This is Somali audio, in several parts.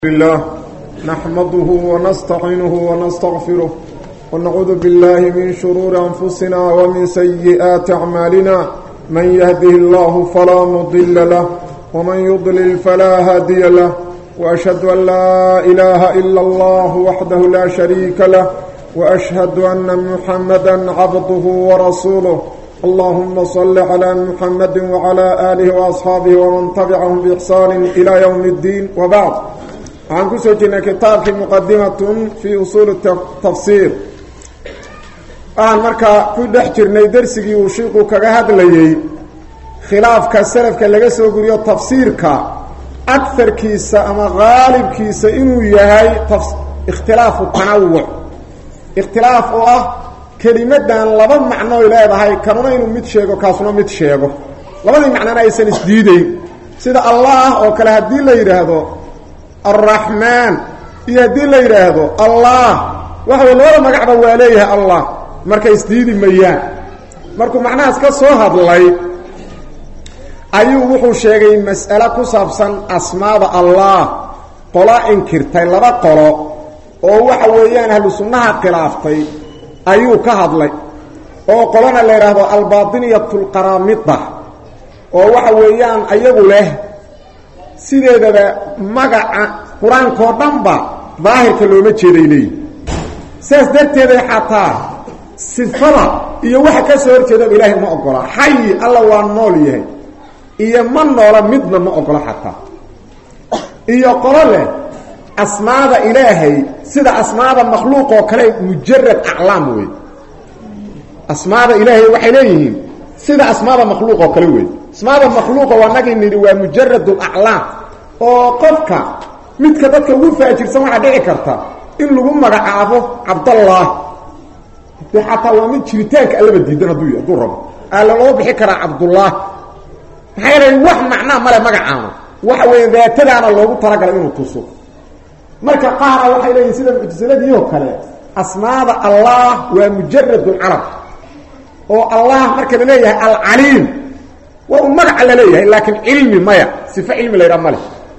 لله نحمده ونستعينه ونستغفره ونعوذ بالله من شرور أنفسنا ومن سيئات أعمالنا من يهده الله فلا مضل له ومن يضلل فلا هادي له وأشهد أن لا إله إلا الله وحده لا شريك له وأشهد أن محمدا عبده ورسوله اللهم صل على محمد وعلى آله وأصحابه ومن تبعهم بإحسان إلى يوم الدين وبعد عن كسوجنا كتاب مقدمة في أصول التفسير مركا كل حجرنا درسي وشيقو كهاد لي خلاف كسلف كلغا سو غريو تفسيرك اكثر كيسا اما غالب كيسا انه يهي اختلاف التنوع اختلاف كلمتان لبا معنى لهدهي كانوا انه مid sheego kaasuna mid sheego labadii macna aysan isdiiday sida Allah oo kala hadii la yiraahdo الرحمن يدي لا يراهدو الله وهو لولا مغعبا واليه الله marka isdiidi mayaan markuu macnaas ka soo hadlay ayuu wuxuu sheegay mas'ala ku saabsan asmaada Allah qola inkirtay laba qolo oo waxa weeyaan ahlu sunnaha khilaaftay ayuu ka hadlay oo qolana la yiraahdo al-baatiniyatul qaramida oo waxa weeyaan ayagu leh sideedaba magaca quraanka oo dhanba daahirka looma jeedaynay saas darteed xataa sifada iyo waxa ka soo horjeeda Ilaahay ma ogola hayy alla waa nool yahay iyo man noola midna ma ogola xataa iyo qolale asmaada Ilaahay sida asmaada makhluuq oo kale mujarrad a'laam way asmaada Ilaahay waxay leeyihiin sida asmaada makhluuq oo kale way asmaada makhluuq waa nagin waa mujarrad a'laam oo qofka midka dadka ugu faajirsan waxa dhici karta in lagu magacaabo Abdullah حتى ومن جريتانك ألا بديدنا دو رب ألا لو بحي كرا عبد الله حيرا وح معناه ملا مقعام وحوين ذاتنا أنا الله ترقل إنه تصف مركا قارا وحي لي سيدة المعتزلة ديوه كلا أسماء الله ومجرد العرب والله مركا لليه العليم ومقع لليه لكن علمي مايا صفة علمي لا يرمله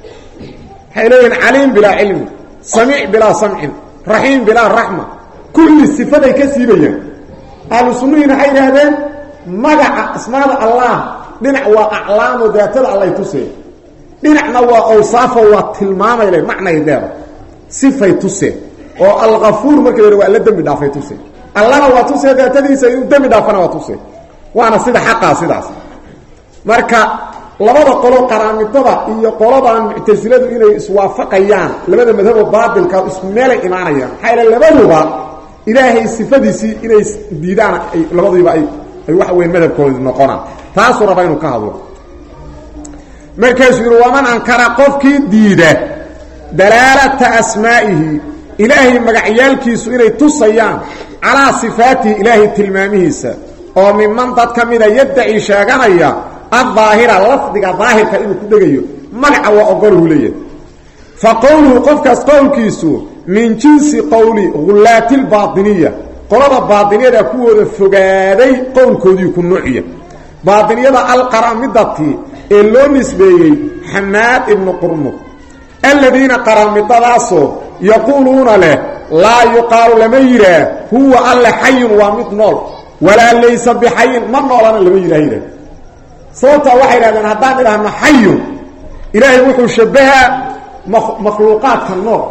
حي لي عليم بلا علم سميع بلا سمع رحيم بلا رحمة كل الصفات كسيبيا اهل السنه حي هذا مغع اسماء الله دنع واعلام ذات الله يتسي دنعنا واوصاف وتلمام الى معنى يدار صفه يتسي او الغفور مركه waa la dambi dhaafay tusay allah waa tusay daatadiisa inuu dambi dhaafana waa tusay waana sida xaqa sidaas marka labada qolo qaraamidada iyo qoladan mu'tasiladu inay iswaafaqayaan labada madhab baadilka isku meel iimaanayaan hayla labaduba ilaahay sifadiisi inay diidaan labadiiba ay wax weyn madhabkooda noqonaan taas oo raba inuu ka hadlo markaas uu waman ankara qofkii diida dalaalata asmaa'ihi ilaahay magacyaalkiisu inay tusayaan ala sifaatihi ilaahay tilmaamihiisa oo miman dad kamida yadci sheeganaya الظاهرة لفظك ظاهرك إنه كدغيو مقع وأقوله ليه فقوله قفكس قول كيسو من جنس قولي غلات الباطنية قولة الباطنية دا كوة فقادي قول كودي يكون نوعية باطنية دا القرامدتي اللو نسبي حماد ابن قرمك الذين قرامدتاسو يقولون له لا يقال لميرا هو الله حي ومت نول ولا ليس بحي من نولانا لميرا صوتا waxay raadaan hadaan ilaahna hayy ilaahay wuxuu shabaha makhluuqaat kan nool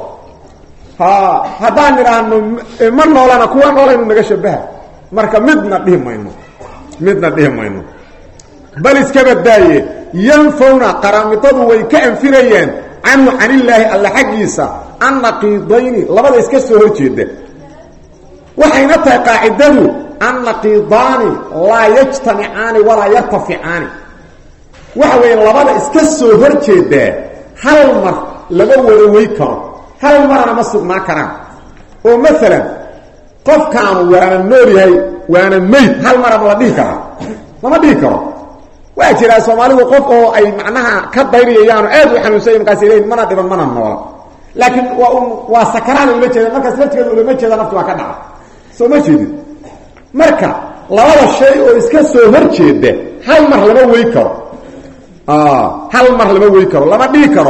hadaan ilaahna man noolana kuwa noolaynu naga shabaha marka midna dhimayno bal iska badaaye yanfuna qaraamidadu way ka anfirayeen anu anillaahi alla xaqiisa an naqiidayni labada iska soo horjeeda waxayna tahay qaacidadu النقيضان لا يجتمعان ولا يرتفعان وحوين لبدا اسكا سو horjeeda hal mar laga wada way karo hal marna ma sugna karaan oo mesela qof kaan waana nool yahay waana meed hal mar ma dhihi karo lama dhihi karo waa jira Soomaalidu qof oo ay macnaha ka dayriyaan aad u xanuunsan markaas ilaahay mana dhiban mana nool laakiin waa sakaraan ula jeeda markaas la jeedo ula jeeda naftu waa ka dhaca soo ma jeedin marka labada shay oo iska soo horjeeda hal mar lama way karo lama dhigi karo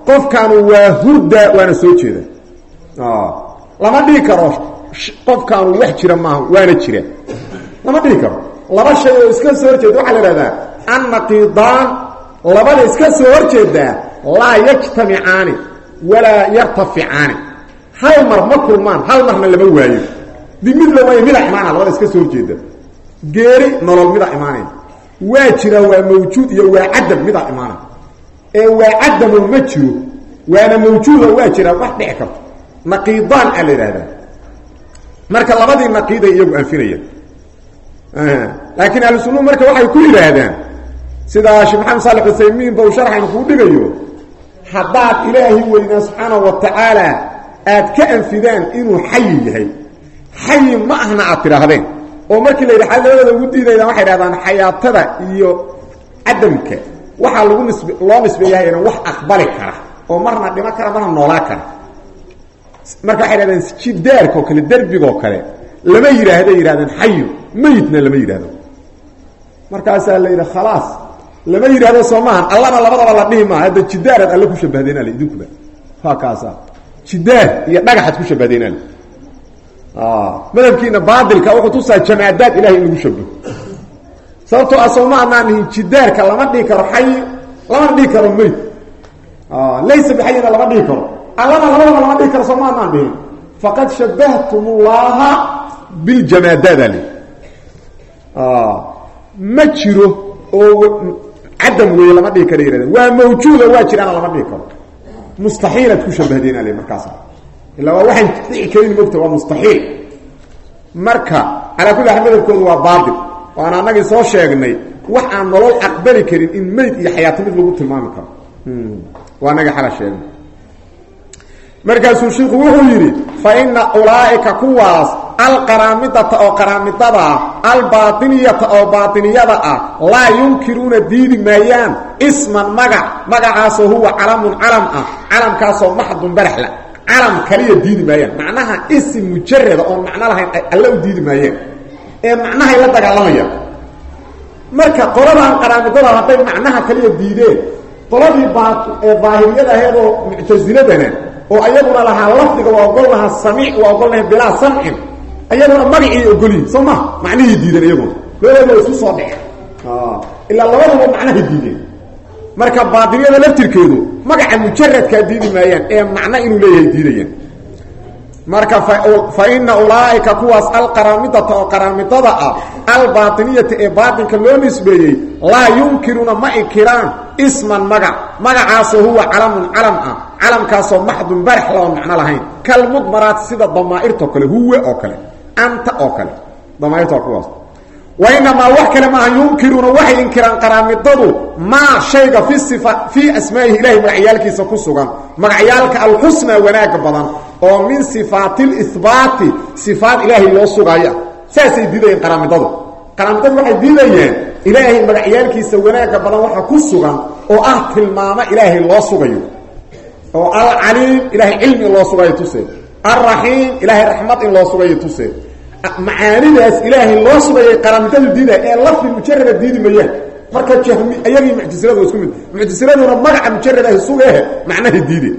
qofkan waa hurda waana soo jeeda lama dhigi karo qofkan wax jira maaha waana jira lama dhigi karo laba shay oo iska soo horjeeda waxa la yiraahdaa an-naqidan labada iska soo horjeeda la yajtami'ani wala yartafi'ani hal mar ma kulmaan hal marna lama waayo dimid la waayo mid iimaan labada iska soo horjeeda geeri nolol mid iimaan waa jira waa mawjuud iyo waa cadam mid iimaan ee waa cadam ma jiro waana mawjuud waa jira wax dhici karto naqidan ala yiraahdaa marka labadii naqiiday iyagu anfinayaan laakiin al-sunnu marka waxay ku yiraahdaan sida Sheikh Muhammad Salih Al-Uthaymeen baa sharxay ku dhigayo hadaad ilaahi weyna subhanahu wa ta'ala aad ka anfidaan inuu hayy yahay hayy ma ahna aad tiraahdeen oo markii la yiraahdo labada ugu diidayaan waxay yiraahdaan xayaatada iyo adamka waxa lagu loo nisbeeyaa inuu wax aqbali kara oo marna dhima kara marna noolaa kara marka waxay yiraahdaan jidaarka oo kale darbiga oo kale lama yiraahdaan hayy meeyidna lama yiraahdo markaas la yiraahdo khalaas lama yiraahdo Soomaan Allahna labadaba la dhima hada jidaarad alla ku shabahdeen ala idinku ha kaasa jidaar iyo dhagaxad ku shabahdeen madabkiina baadilka wuxuu tusaa jamaadaad ilaahay inuu shabaho sababtoo Soomaanaan jidaarka lama dhigi karo hayy lama dhigi karo meeyid laysa bihayna lama dhigi karo Allahna labadaba lama dhigi karo Soomaanaan dhigi faqad shabbahtumullah bil jamaadaad ali ma jiro oo adam weey lama dhigi karo yiraahdo waa mawjuud waa jiraan lama dhigi karo mustahiil ku shabahdeen ali markaas illa waxaan dhici karin moogta waa mustahiil marka ala kulli ahmadkoodu waa baadil waana anaga soo sheegnay wax aan nolol aqbali karin in meyd iyo xayaato mid lagu tilmaami karo waa anaga xala sheegnay markaasuu sheekhu wuxuu yiri fa inna ulaa'ika kuwaas القرامطة أو قرامطة الباطنية أو باطنية لا ينكرون دين مايان اسما مقع عاسو هو علم علم كاسو محض برحلة علم كلية دين مايان معناها اسم مجرد أو معنى لها اللو دين مايان معناها يلدك علمية مركا قرابها القرامطة هطين معناها كلية دين قرابي ظاهرية هذا معتزلتنا وأيضنا لها لفظك وأقول لها السميع وأقول لها بلا سمع ayaduna magacii ogoli soma macnaheedu diidan iyagu weeyaba isku soo dhacay illa labadaba macnaheedu diidan marka baadiliyada laftirkeedu magaca mujarradka diidi maayaan ee macna inuu leeyahay diidayaan marka fa inna ulaa'ika kuwas alqaramidata oo qaramidada albatiniyata ee baatinka loo nisbeeyay la yunkiruna ma inkiraan isman magacaas huwa calamkaas oo maxdun barx loo macna lahayn kal mudmarat sida damaa'irto kale huwa oo kale anta oo kale damaa'irto kuwas وإنما وحكى لما ينكرون وحي إنكران قرامددو ما شيء في الصفات في أسمائه إلهي مغعيالك سكسوغا مغعيالك الحسنى وناك بدن ومن صفات الإثبات صفات إلهي يوصوغايا ساسي ديدين قرامددو وحي ديدين إلهي مغعيالك سوناك بدن وحا كسوغا وأهت الماما إلهي يوصوغايا والعليم إلهي علم يوصوغايا تسي الرحيم إلهي رحمة يوصوغايا تسي معانيداس إلهي الله سبحانه قرامتل ديده ee lafdi mujarrad diidi mayaan marka jahmi ayagii muctasiladu isku mid muctasiladuna magaca mujarrad ah suugaah macnaha diide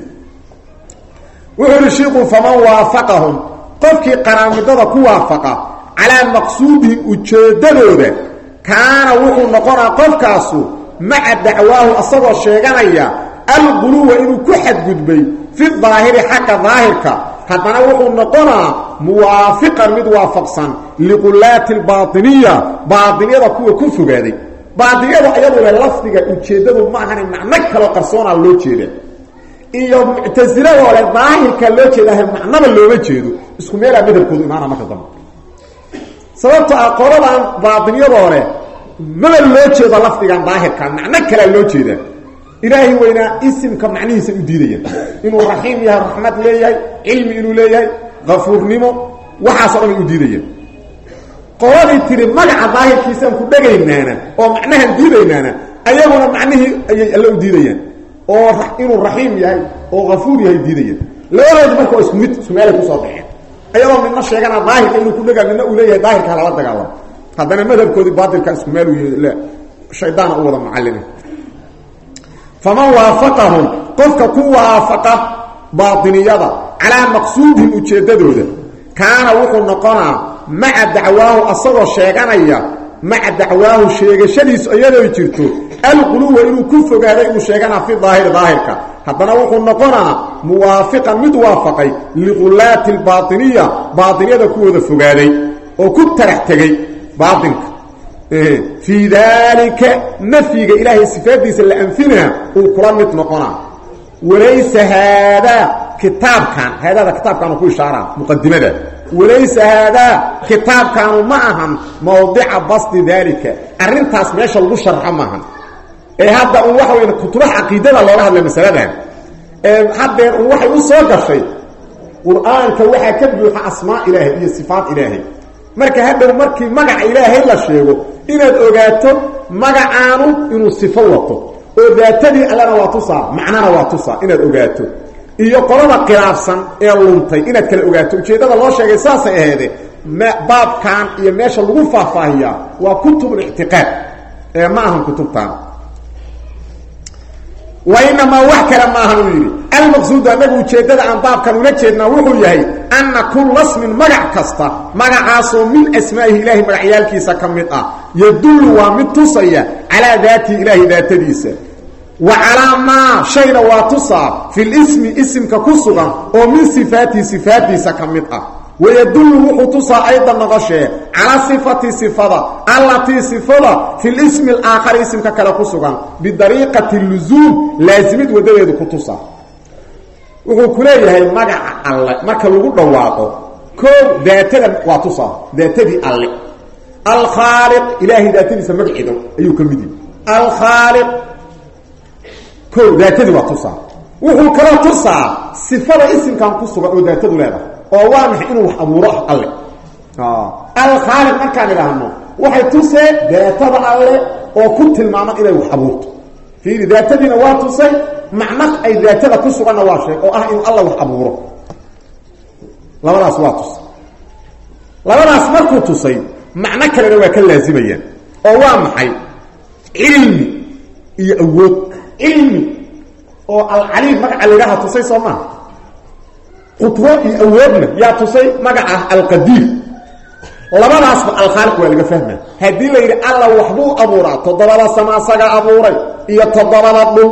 wuxuu sheekhu faman waafaqahum qofkii qaraamidada ku waafaqa ala maqsuudi ujeedadooda kaana wuxuu noqonaa qofkaasu ma'a da'waahu asagoo sheeganaya al-quluwa inuu ku xadgudbay fi dhaahiri haqa dhaahirka haddana wuxuu noqonaa muwaafiqan mid waafaqsan liqulaati albaatiniya baatiniyada kuwa ku fogaaday baatiniyada ayadu la lafdiga ujeedadu ma ahan macno kale qarsoona loo jeeda iyo mu'tazilada wala daahirka loo jeedahay macnaba looga jeedo isku meel ah midabkoodu imaana marka dambe sababta aqoradan baatiniyada hore ma loo jeedo lafdigan daahirka macno kale loo jeeda إلهي وإنا اسم كمعنيه سيديدين إنه رحيم يا رحمة ليهي علم إنه ليهي غفور نمو وحاصر من يديدين قرآن يتري ملع ظاهر كيسان كبغينانا ومعناها يديدينانا أيضا معنيه اللي يديدين إنه رحيم يهي وغفور يهي يديدين لا يرد مركو اسمالك وصابعين أيضا من نشي يقنا ظاهر كإنه كبغينانا أوليه ظاهر كهلا ردك الله هذا مذهب كودي باطل كاسماله لا شيطان أولا معلمه فمن وافقهم qofka ku waafaqa baatiniyada calaa maqsuudihim ujeedadooda kaana wuxuu noqonaa maca dacwaahu asagoo sheeganaya maca dacwaahu sheegashadiisu iyadoo jirto alquluwa inuu ku fogaaday inuu sheeganaa fi daahiri daahirka haddana wuxuu noqonaa muwaafiqan mid waafaqay liqulaati lbaatiniya baatiniyada kuwooda fogaaday oo ku tarax tegey baatinka fii daalika nafyiga ilaahay sifaadiisa la anfinaa uu kula mid noqonaa walaysa haadaa kitaabkan haadada kitaabkaanu ku ishaaraa muqadimada walaysa haadaa kitaabkaanu ma ahan mawdica basdi daalika arrintaas meesha lagu sharxo maahan ee hadda un waxa weyn kutubaha caqiidada looga hadlay masaladan haddeen un waxay u soo gashay qur-aanka waxaa ka buuxa asmaa ilaahay iyo sifaat ilaahay marka hadhow markii magaca ilaahay la sheego inaad ogaato magacaanu inuu sifo wato oo daatadii allana waa tusaa macnana waa tusaa inaad ogaato iyo qolada khilaafsan ee luntay inaad kala ogaato ujeeddada loo sheegay saasay aheede baabkan iyo meesha lagu faahfaahiyaa waa kutubul ictiqaad ee ma ahan kutubtaan وإنما وحكرا ما هنو يري المقصود أنه جيدة عن باب كانوا نجدنا وحو يهي أن كل اسم مقع كستا مقع عاصو من أسمائه إلهي مقع عيالكي سكمتا يدل ومتصية على ذات إلهي ذات ديسة وعلى ما شيء واتصى في الاسم اسم ككسغا ومن صفاتي سكمتا ويدل وحتصى أيضا نغشي على صفة صفة التي صفة في الاسم الآخر اسم ككسغا بطريقة اللزوم لازمت ودليد كتصى wuxuu ku leeyahay magaca alle marka lagu dhawaaqo koob daatada waa tusaa daatadii alle al khaliq ilaahi daatadiisa magaciisa ayuu ka mid yahay al khaliq koob daatadii waa tusaa wuxuu kala tusaa sifada isimkan ku sugan oo daatadu leedahay oo waa maxay inuu wax abuuro alle al khaliq marka ilaahno waxay tusay daatada alle oo ku tilmaama inay wax abuurto fiiri daatadiina waa tusay معنى أي ذاتها كسوغا نواشي أو إن الله وحبوره لبناس واتس لبناس مركو تصي معنى كلا نواكا لازميا أو وامحي علمي يأود علمي أو العليم مقع لها تصي صمع خطوة يأودنا يا تصي مقع القدير لبناس الخالق واللي فهمه هدي لي الله وحبوه أبورا تضرب السماء سقا أبوري يتضرب الضوء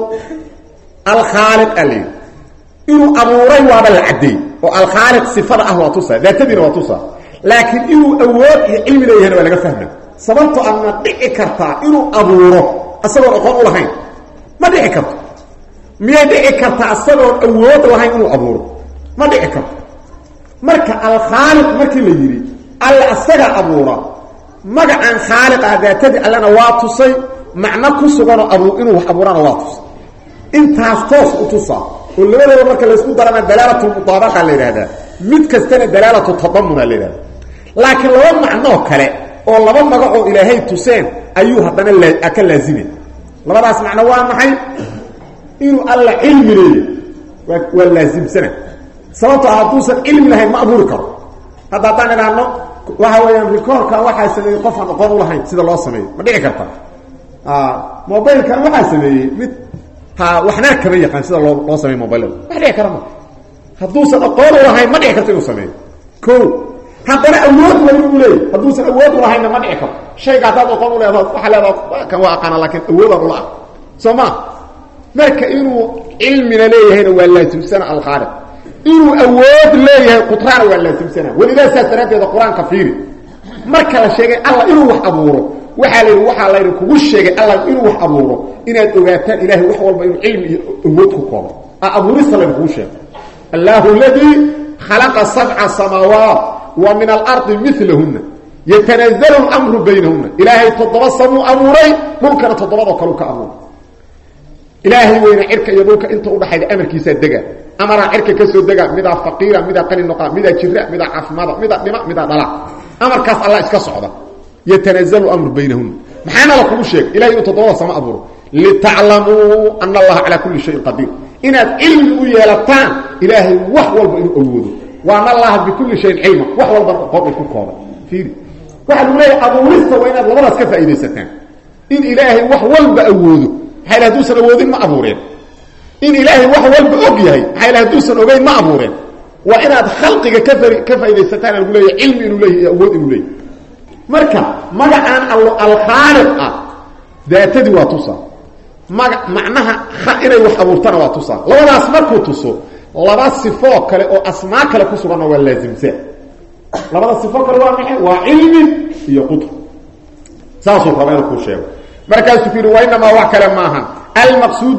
الخالق عليه إنه أبوري وابا العدي والخالق صفر أهوى تصى ذاتبين وتصى لكن إنه أول علم ليه هنا ولا فهمه صبرت أن دعي كرتا إنه أبوره أصبر أقول لهين ما دعي كرتا ميا دعي كرتا أصبر أول لهين إنه أبوره ما دعي كرتا مركا الخالق مركا اللي يري ألا أصبر أبوره مقع عن خالق ذاتبين ألنا واتصي معنى كسوغان أبو إنه أبوران واتصي intaas toos u tusaa oo labadaba marka la isku darana dalaalatu mutabaqa leeyahay mid kastana dalaalatu tadammun leeyahay laakiin laba macno kale oo laba magac oo ilaahay tuseen ayuu hadana ka laazimay labadaas macno waa maxay inuu alla ilmi leeyahay waa laazim sana sababta haaduusan ilmi lahayn ma abuuri karo hadda taanano waxa weeyaan rikoorka waxa sameeyay qof aan aqoon u lahayn sida loo sameeyo ma dhici karta mobilka waxa sameeyay mid waxna kama yaqaan sida loo sameeyo mobile wax dhici kara ma haduusan aqoon u lahayn ma dhici karto inuu sameeyo ko haddana awood waa inuu leeyahay haduusan awood u lahayn ma dhici karto shayga hadaad aqoon u leedahay waxa leedahay kan waa aqaan laakiin awood u lahayn soma marka inuu ilmi leeyahay waa la tumsana al khaliq inuu awood leeyahay qudrana waa la tumsana walidaa saaradeeda quraanka fiiri marka la sheegay Allah inuu wax abuuro waxa la kugu sheegay Allah inuu wax abuuro inaad ogaataan ilaahay wax walba inuu ilmi iyo awood ku koobo abuurista la kugu sheegay Allahu alladhi khalaqa sab'a samawat wa min al-ardi mithlahunna yatanazzalu al-amru baynahunna ilaahay tadabbasamu amuray mulkana tadabbaado kalu ka abuur ilaahay weyna cirka iyo dhulka inta u dhaxay amarkiisa dega amara cirka ka soo dega mida faqiira mida qani noqa mida jirra mida caafimaad mida dhima mida dhala amarkaas Allah iska socda يتنزل الأمر بينهم محانا لكم الشيء إلهي يتطوى سماء أبوره لتعلموا أن الله على كل شيء قدير إن العلم يلتان إلهي وحوال بإنه أبوده وأن الله بكل شيء علم وحوال بإنه كوكوبة فيه واحد إلهي أبورثة وإن الله رأس كفا إذا ستان إن إلهي وحوال بأبوده حيث دوسا أبوده ما أبورين in ilaahay wax walba og yahay maxay la haduusan ogeyn ma abuureen waa inaad khalqiga ka faa'iideysataan lagu leeyahay cilmi inuu leeyahay awood inuu leeyahay marka magacan al-khaliq daatadii waa tusa macnaha inay wax abuurtana waa tusa labadaas markuu tuso laba sifo kale oo asmaa kale ku sugan waa laazimsan labada sifo kale waa maxay waa cilmi iyo qudra saasoo rabaa ku sheego markaasuu fiiri waa inama wax kale maahan al-maqsuud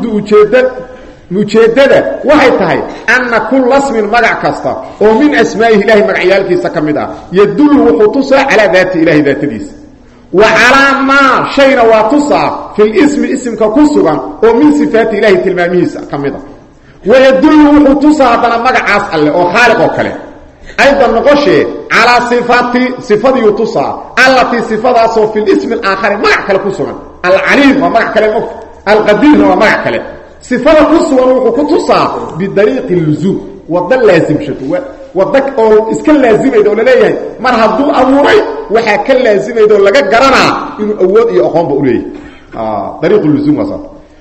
mujeedada waxay tahay anna kull ismin magac kasta oo min asmaa'ihi ilaahi magacyaalkiisa kamid ah yadullu wuxuu tusaa ala daati ilaahi daatadiisa wa ala ma shayna wa tusaa fil ismi ismka ku sugan oo min sifaati ilaahi tilmaamihiisa kamid ah wa yadullu wuxuu tusaa hadana magacaas alle oo khaaliq oo kale aydan noqoshee ala sifati tusaa allati sifadaasoo fil ismi al-aakhar magac kale ku sugan al-alim wa magac kale al-qadir wa magac kale صفه كسوان و كتوسا بدريق اللزوم وضل لازم شتو وضك او اسك لازميدو لليهي مر هدو اموري waxa ka laazimaydo laga garana inuu awood iyo aqoon u leeyahay طريق اللزوم وصل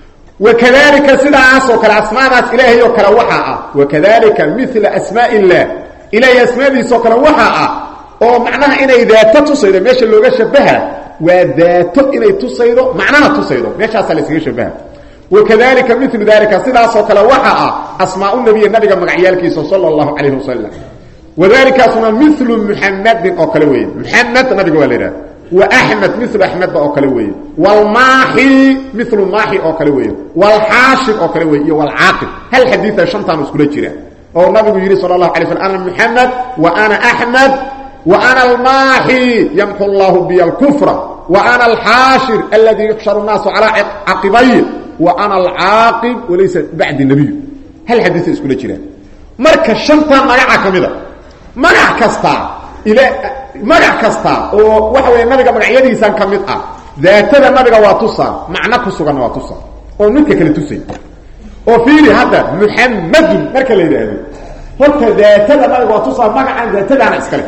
وكذلك سداس وكلا اسماء الهي وكلا وحا وكذلك مثل اسماء الله الى اسماء سوكلا وحا او معناها ان اذا تصيد ماشي لوغا شبهها وذات ان تصيد معناها تصيد ماشي اصل اسك شبهها وكذلك مثل ذلك سداس وكلا وحا اسماء النبي مغعيالكي صلى الله عليه وسلم وذلك اسماء مثل محمد او كلوي محمد نبي وليرا واحمد مثل احمد او كلوي والماحي مثل ماحي او كلوي والحاشر او كلوي والعاقب هل حديث شنطان اسكو جيره او النبي يري صلى الله عليه وسلم انا محمد وانا احمد وانا الماحي يمحو الله بي الكفر وانا الحاشر الذي يحشر الناس على عقبيه وانا العاقب وليس بعد النبي هل حديث اسكو جيره marka shanta magaca kamida magac kasta ila magac kasta oo waxa weey nabiga magacyadiisa kamid ah daatada nabiga waa tusa macna ku sugan waa tusa oo midka kale tusay oo fiiri hada muhammad marka la yiraahdo horta daatada nabiga waa tusa magaca daatadana iskale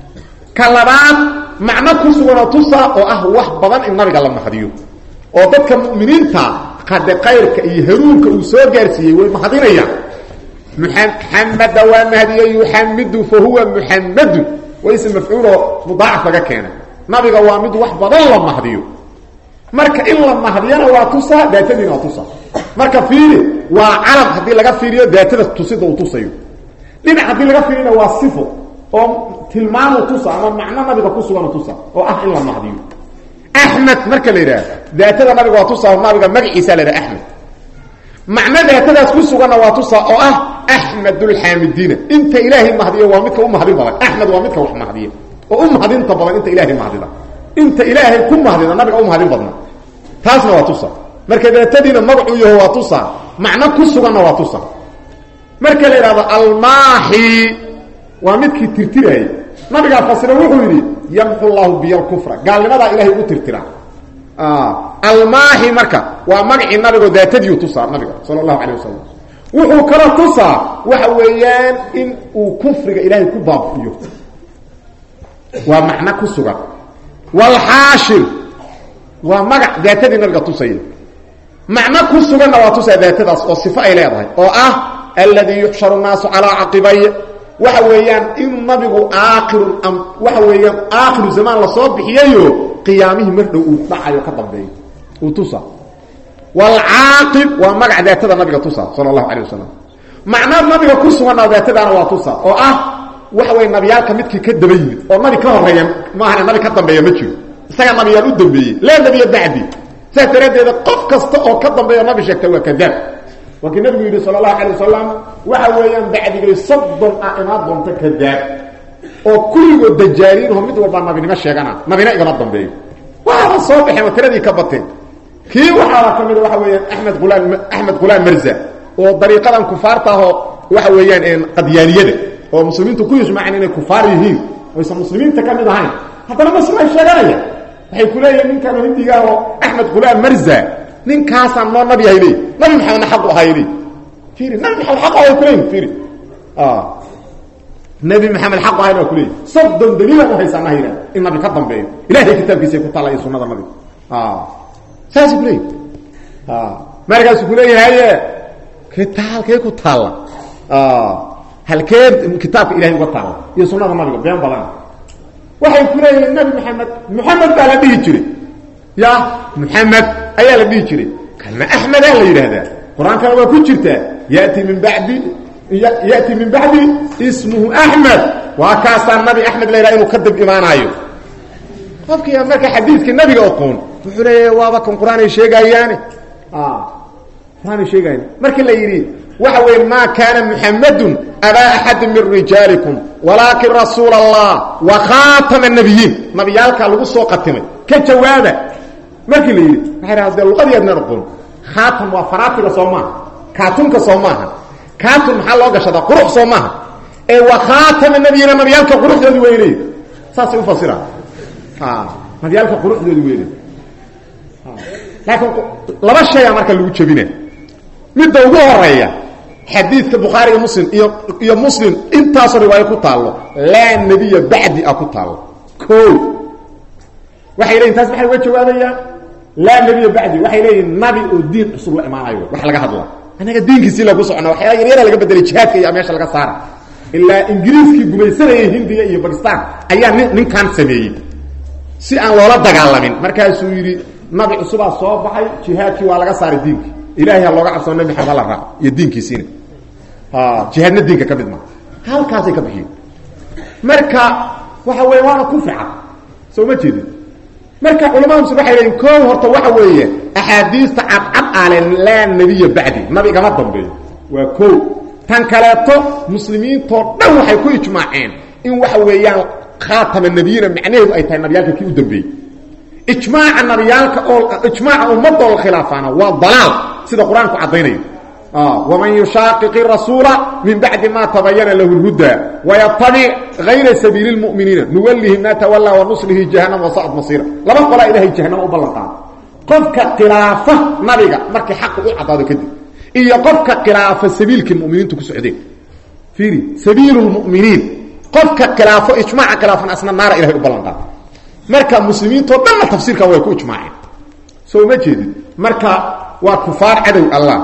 kalabaad macna ku sugan oo tusa oo ah wax badan in nabiga la mahadiyo oo dadka muuminiinta qad qayrka iyo haruunka uu soo gaarsiiyay way mahadinayaan محمد ومهدي يحمد فهو محمد واسم مفعول مضاعف كان نبي وامد وحب الله مهدي marka in la mahdiyana waa tusa daatadina waa tusa marka fiiri waa arab hadii laga fiiriyo daatada tusida uu tusayo dhinac hadii laga fiirina waa sifo oo tilmaamo tusa ama macna nabiga ku sugan tusa oo ah in la mahdiyo ahmed marka la yiraahdo daatada nabiga waa tusa nabiga magaciisa la yiraahdo ahmed معنى ذاتها كسوغنا واتوسا او احمد الحامدين انت الهي مهدي وامدك مهدي بلد احمد وامدك مهدي وامهدي انت بلد انت الهي مهدي انت الهي كم مهدي نبي مهدي بدنا تاسنا واتوسا marka daatadina magacu yahay waatusa macna kusugana waatusa marka la yiraahdo al-maahi waa midkii tirtiray nabiga fasira wuxuu yiri yamhu Allah bil kufra gaalnimada ilaahay u tirtira الماحي marka waa magaci nabiga daatadii uu tusaa nabiga sallallahu alayhi wasallam wuxuu kala tusaa waxa weeyaan in uu kufriga ilaahay ku baabiyo waa macna ku sugan wal hashir waa magac daatadii nabiga tusay macna ku sugan waa tusaa daatadaas oo sifo ay leedahay oo ah alladhi yuhsharu an-nas ala aqibay waxa weeyaan in nabigu waxa weeyaan aakhir zaman la soo bixiyo قيامه مردو ودعايو كدنبيه وتوسا والعاقب ومغع ذاتها النبي توسا صلى الله عليه وسلم معنى النبي كسونا ذاتها انا وتوسا او waxa way nabiyalka midkii ka dabayimid oo nabi ka horeeyay ma aha nabi ka dambeeyo ma jiro isaga nabiyal u dambeeyay la nabiy bacdi saatareedeeda qof kasta oo ka dambeeyo nabi sheegtay waa kadab wakiin nabi yiri sallallahu alayhi wasallam waxa weeyaan bacdiga saddon aanaad doonta kadab oo kulligood dajaaliin oo mid walba nabinimo sheegana nabina igana dambeeyo waxa soo baxay watiradii ka batay kii waxa kamid waxa weeyaan Ahmed Gulaan Mirza oo dariiqadan kufaarta ah waxa weeyaan in qadiyaaniyada oo muslimiintu ku yismacaan inay kufaar yihiin oo isla muslimiinta kamid ahayn hadana ma soo sheeganaya waxay ku leeyihiin ninkan hindiga oo Ahmed Gulaan Mirza ninkaas aan nabi hayli nabi maxamed xaq u hayli fiiri nabi maxamed xaq u hayli fiiri نبي محمد حق هاي كله صد دليل وهيسنا هيرا النبي قدم به الهي كتاب كيسه كتلا سنه النبي ساسي كله مرجع سكولي هي halkee ku taala halkee kitaabka ilaahay uga taala iyo sunnada nabiga been badan waxay ku leeyihiin nabi maxamed baa la dhihi jiray ya maxamed ayaa la dhihi jiray kalma ahmed la yiraahdaa quraanka waa ku jirtaa yati min ba'di ismuhu ahmed wa kaasa nabi ahmed la yiraahdo kadib iimaanayo qofkii marka xadiiska nabiga aqoon wuxuu leeyahay waaba kan quraan ay sheegayaan quraan ay sheegayaan markii la yiri waxa weey ma kaana muhammadun aba ahad min rijalikum walakin rasul allah wa khatam an-nabiyyin nabiyalka lagu soo qatimay ka jawaaba markii la yiri waxa raad luqadiyadna aqoon khatam wa faratiga Soomaa kaatunka Soomaa kaatun maxaa loo gashada qurux Soomaa ee wa khatam an-nabiyyin nabiyalka quruxdoodu weeyay saas u fasira nabiyalka quruxdoodu weeyay laakiin laba shay marka lagu jabinay mid ugu horeeya حديث البخاري ومسلم يا مسلم انت روايه كتالو لا نبي بعدي اكتالو كل waxay leeyihiin taas maxay uga jawaabaya la nabi bacdi waxay leeyihiin nabi oo diin cusub la imaanayo wax laga hadlo anaga diinkiisa la ku socno waxa yar laga bedelay jihadka iyo meesha laga saara ilaa ingiriiski gumaysanay hindiya iyo Pakistan ayaa ninkan sameeyay si aan loola dagaalamin markaas uu yiri nabi cusub soo baxay jihadki waa laga saaray diinki ilaahay looga cabsado nabi maxamed la raac iyo diinkiisina jihadna diinka ka mid ma halkaas ay ka bixiyeen marka waxa weey waa ku fiican soo ma jeedin marka culimadu waxay leeyihiin koow horta waxa weeye ahadiista cad la nabiy bacdi nabi gama dambeeyo waa koow tan kaleeto muslimiinto dhan waxay ku ijmaaceen in waxa weeyaan khaatam an-nabiyina macnaheedu ay tahay nabiyalka kii u dambeeyay ijmaaca nabiyalka oo ijmaaca ummadda oo khilaafana waa dalaal sida quraanku cadeynayo ومن يشاقق الرسول من بعد ما تبين له الهدى ويتبع غير سبيل المؤمنين نوله ما تولى ونصله جهنم وصعد مصيره لما قال إلهي جهنم وبلغان قفك قرافة نبيك مركي حق عطاده كده إيا قفك قرافة سبيلك المؤمنين تكسعدين فيري سبيل المؤمنين قفك قرافة إجماع قرافة أسنا النار إلهي وبلغان مركا مسلمين تضمن تفسيرك ويكون إجماعين سو مجد مركا وكفار عدو الله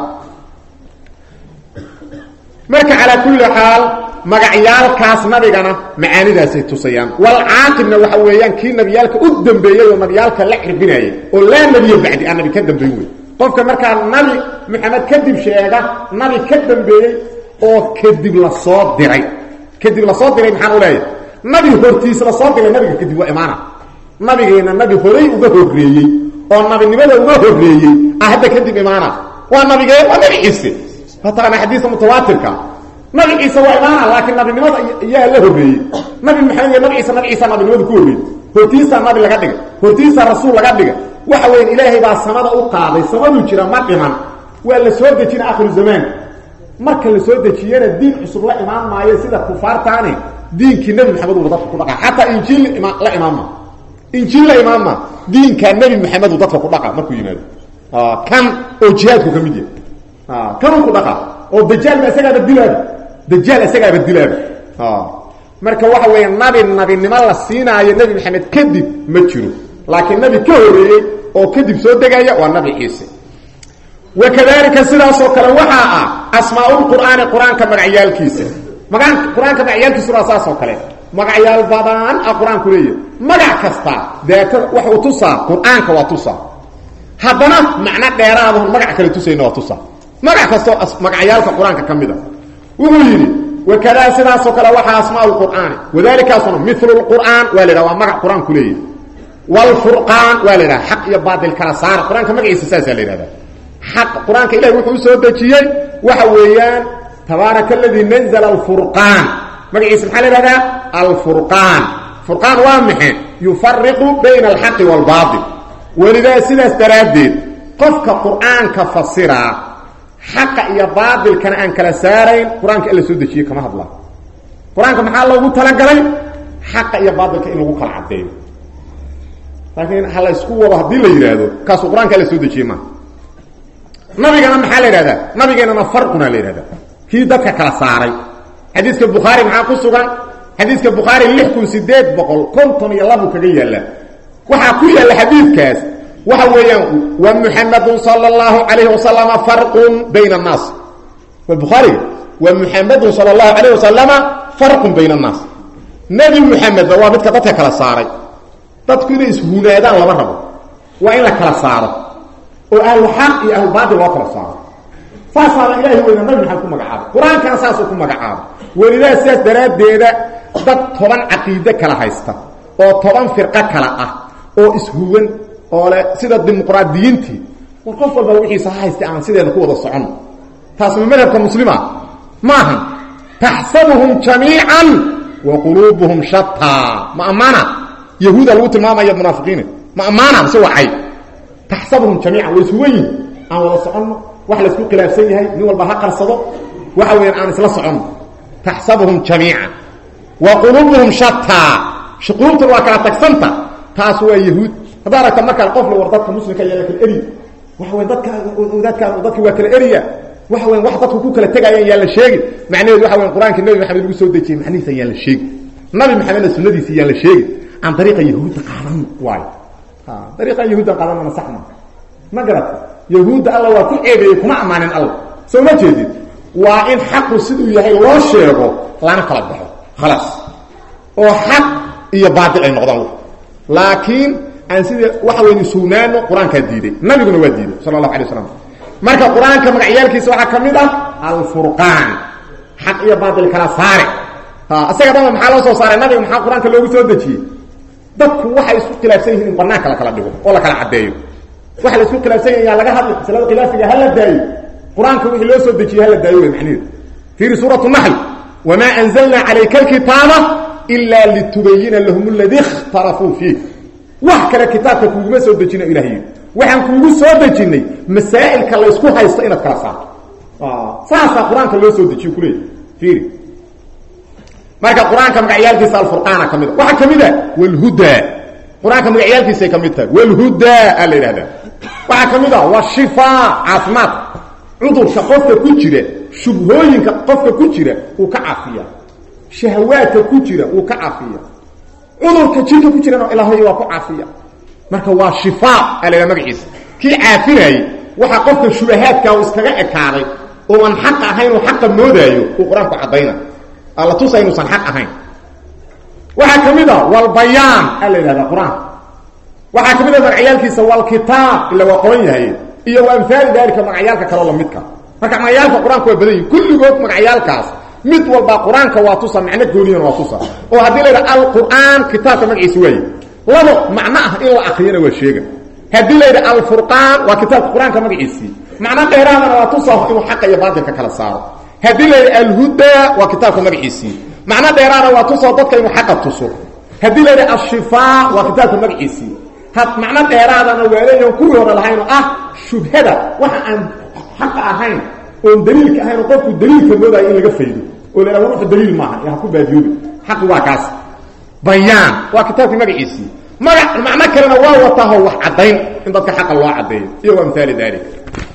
marka ala kulli xaal magacyaalkaas nabigana macaanidaas ay tusayaan wal aaqibna waxa weeyaan kii nabiyalka u dambeeyay oo nabiyalka la xirbinayay oo la nabiy bacdi annabi ka dambeeyay qofka marka nabi maxamed kadib sheega nabi ka dambeeyay oo kadib la soo diray maxaan u leeyahay nabi hortiisa la soo diray nabiga kadib waa imaana nabigeena nabi horay uga horeeyay oo nabinimada uga horeeyay ahada kadib imaana waa nabigeena waa nabi Ciise فطبعا حديث متواتر كان نبي عيسى وإيمان لكن نبي نمض إياه له بي نبي محمد نبي عيسى نبي نمض كوري هرتيسا نبي لقدك هرتيسا رسول لقدك وحوين إلهي با السماء أقاضي السماء يجرى مقما وإلا سودة جينا آخر الزمان مركا اللي سودة جينا الدين حسب الله إمام ما يسيد كفار تاني دين كي نبي محمد وضطف قدقا حتى إنجيل لا إمام إنجيل لا إمام دين كان نبي محمد وضطف قدقا مركو ينال كان أوجياتكو كميديا كانوا كدقا او دجال ما اسغا دجال اسغا بدلاب marka waxa weey nabi nima la siinaayo nabi maxamed kadib ma jiro laakiin nabi ka horeeyay oo kadib soo degaya waa nabi ciise wakadalika sidaasoo kale waxa asmaa'ul quraanka magacyaalkiisa quraanka magacyaalkiisa raasasoo kale magacyaal badan quraanku leeyahay magac kasta deeta waxa uu tusaa quraanka waa tusaa hadana macna dheeraad oo magac kale tusayna waa tusaa magac kasto magacyaalka quraanka kamida wuxuu yiri wakala sidaas oo kala waxa asmaa'ul quraan wadaalika asma mithlul quraan walida waa magac quraan kuleeyay wal furqaan walida xaq iyo baadil kala saar quraanka magaciisa saas la yiraahdaa xaq quraanka ilaahay wuxuu soo dajiyay waxa weeyaan tabarakalladhi nazzala al furqaan magaciisa maxaa la yiraahdaa al furqaan furqaan waa maxay yufarriqu bayna al haqq wal baadil walida sidaas daraadeed qofka quraanka fasira حق يا باطل كان ان كلا سارين قرانك الا سو دجيه كما hadla quraanka maxaa loogu talagalay حق يا باطل in lagu kala cadeeyo laakiin hal isku wada hadii la yiraahdo kaas quraanka la soo dejiyay ma nabigana maxaa la yiraahdaa nabigeena farquna la yiraahdaa kii dadka kala saaray xadiiska bukhari maxaa ku sugan xadiiska bukhari 6852 kaga yaala waxa ku yaala xadiiskaas وحويان ومحمد صلى الله عليه وسلم فرق بين الناس والبخاري ومحمد صلى الله عليه وسلم فرق بين الناس نبي محمد waa midka dadka kala saaray dadku inay ishuuleedaan lama rabo waa in la kala saaro oo ahlu xaq iyo ahlu baadil loo kala saaro faasara ilaahi weyna nabi maxamed ku magacaabo quraanka saas ku magacaabo walidaa sidaas daraadeeda dad toban caqiide kala haysta oo toban firqa kala ah oo ishuuwan oo le sida dimuqraadiyiintii war qof walba wixii haysta aan sideena ku wada socon taas madhabka muslima maahan tahsabuhum jami'an wa qulubuhum shatta ma amana yahuuda lagu tilmaamayo munaafiqiin ma amana saway tahsabuhum jami'an wa ishuwan aan wada socon wax la isku khilaafsan yahay nin walba ha qarsado waxa weeyaan aan isla socon tahsabuhum jami'an wa qulubuhum shatta shuquultu waa kala tagsanta taas waa yahuud hadaraka marka qof la wardadka muslimka yahay kala eri waxa weyn dadka waa kala eriya waxa weyn wax dadku ku kala tagayaan yaa la sheegi macnaheedu waxa weyn quraanka nabi maxamed lagu soo dejiyay macnihiisa yaa la sheegi nabi maxamed sunnadiisa yaa la sheegi aan dariiqa yahuud qaadan waay dariiqa yahuud qaadan ma saxna ma garat yahuud alla waa ku ceebay kuma amaanin alla soo ma jeedid waa in xaqu siduu yahay loo sheego lana kala baxo خلاص oo xaq iyo baadil ay noqdaan laakiin aan sida waxa weyn suunaano quraanka diiday nabiguna waa diiday sallallahu alayhi wasallam marka quraanka magacyaalkiisa waxa kamid ah al-furqan xaq iyo baadil kala saare asaga dama maxaa loo soo saaray nabiga maxaa quraanka loogu soo dejiyay dadku waxay isku khilaafsan yihiin banaanka la kala dhigo oo la kala cadeeyo waxa la isku khilaafsan yahay laga hadlo salada khilaafiga hal la daayo quraanka wixii loo soo dejiyay hal la daayo macnaheedu fi suratu an-nahl وما أنزلنا عليك الكتاب إلا لتبين لهم الذي اختلفوا فيه وحكى الكتاب كوغما سو دجينا إلهي وحن كوغو سو دجيني مسائل كلا اسكو هايستا إنا كلا صار ساسا قرآن كلا سو دجي كلي فيري marka quraanka magacayaalkiisa al-furqaan kamid waxa kamid walhuda quraanka magacayaalkiisa kamid tahay walhuda alayhada waxa kamid waa shifaa caafimaad cudurka qofka ku jira shubhooyinka qofka ku jira uu ka caafiya shahawaadka ku jira uu ka caafiya cudurka jirka ku jira ilaahay waa ku caafiya marka waa shifaa alayhada magaciisa ki caafinay waxa qofka shubahaadka uu iskaga ekaaday oo aan xaq ahayn oo xaq moodayo uu quraanku cadayna alla tusaynu san xaq ahayn waxa kamida wal bayaan alayhada quraan waxa kamida magacayaalkiisa wal kitaab ila waa qoran yahay iyo waanfaal dalika magacayaalka kala la midka marka magacayaalka quraanku waa badan yihiin kulligood magacayaalkaas mid walba quraanka waa tusa macna gooniyan waa tusa oo hadii la al-quraan kitaabka magaciisa way labo macna ah in la aqriyana waa sheega hadii la al-furqaan waa kitaabka quraanka magaciisa macna dheeraadana waa tusa inuu xaq iyo baadilka kala saaro hadii la al-huda waa kitaabka magaciisa macna dheeraadana waa tusa dadka inuu xaq tuso hadii la al-shifaa waa kitaabka magaciisa had macna dheeraadana waa leeyahay ku hor lahayn ah shubhada waxa aan حق ahayn oo daliilka ahayn oo qofku daliilka mooday in laga faydo oo la ruuxu daliil maaha yaa ku baadiyoobi xaq waa kaas bayaan waa kitaabka magaciisa macna kalena waa wataho wax cadayn in dadka xaq loo cadeeyo iyo waa midaal dalik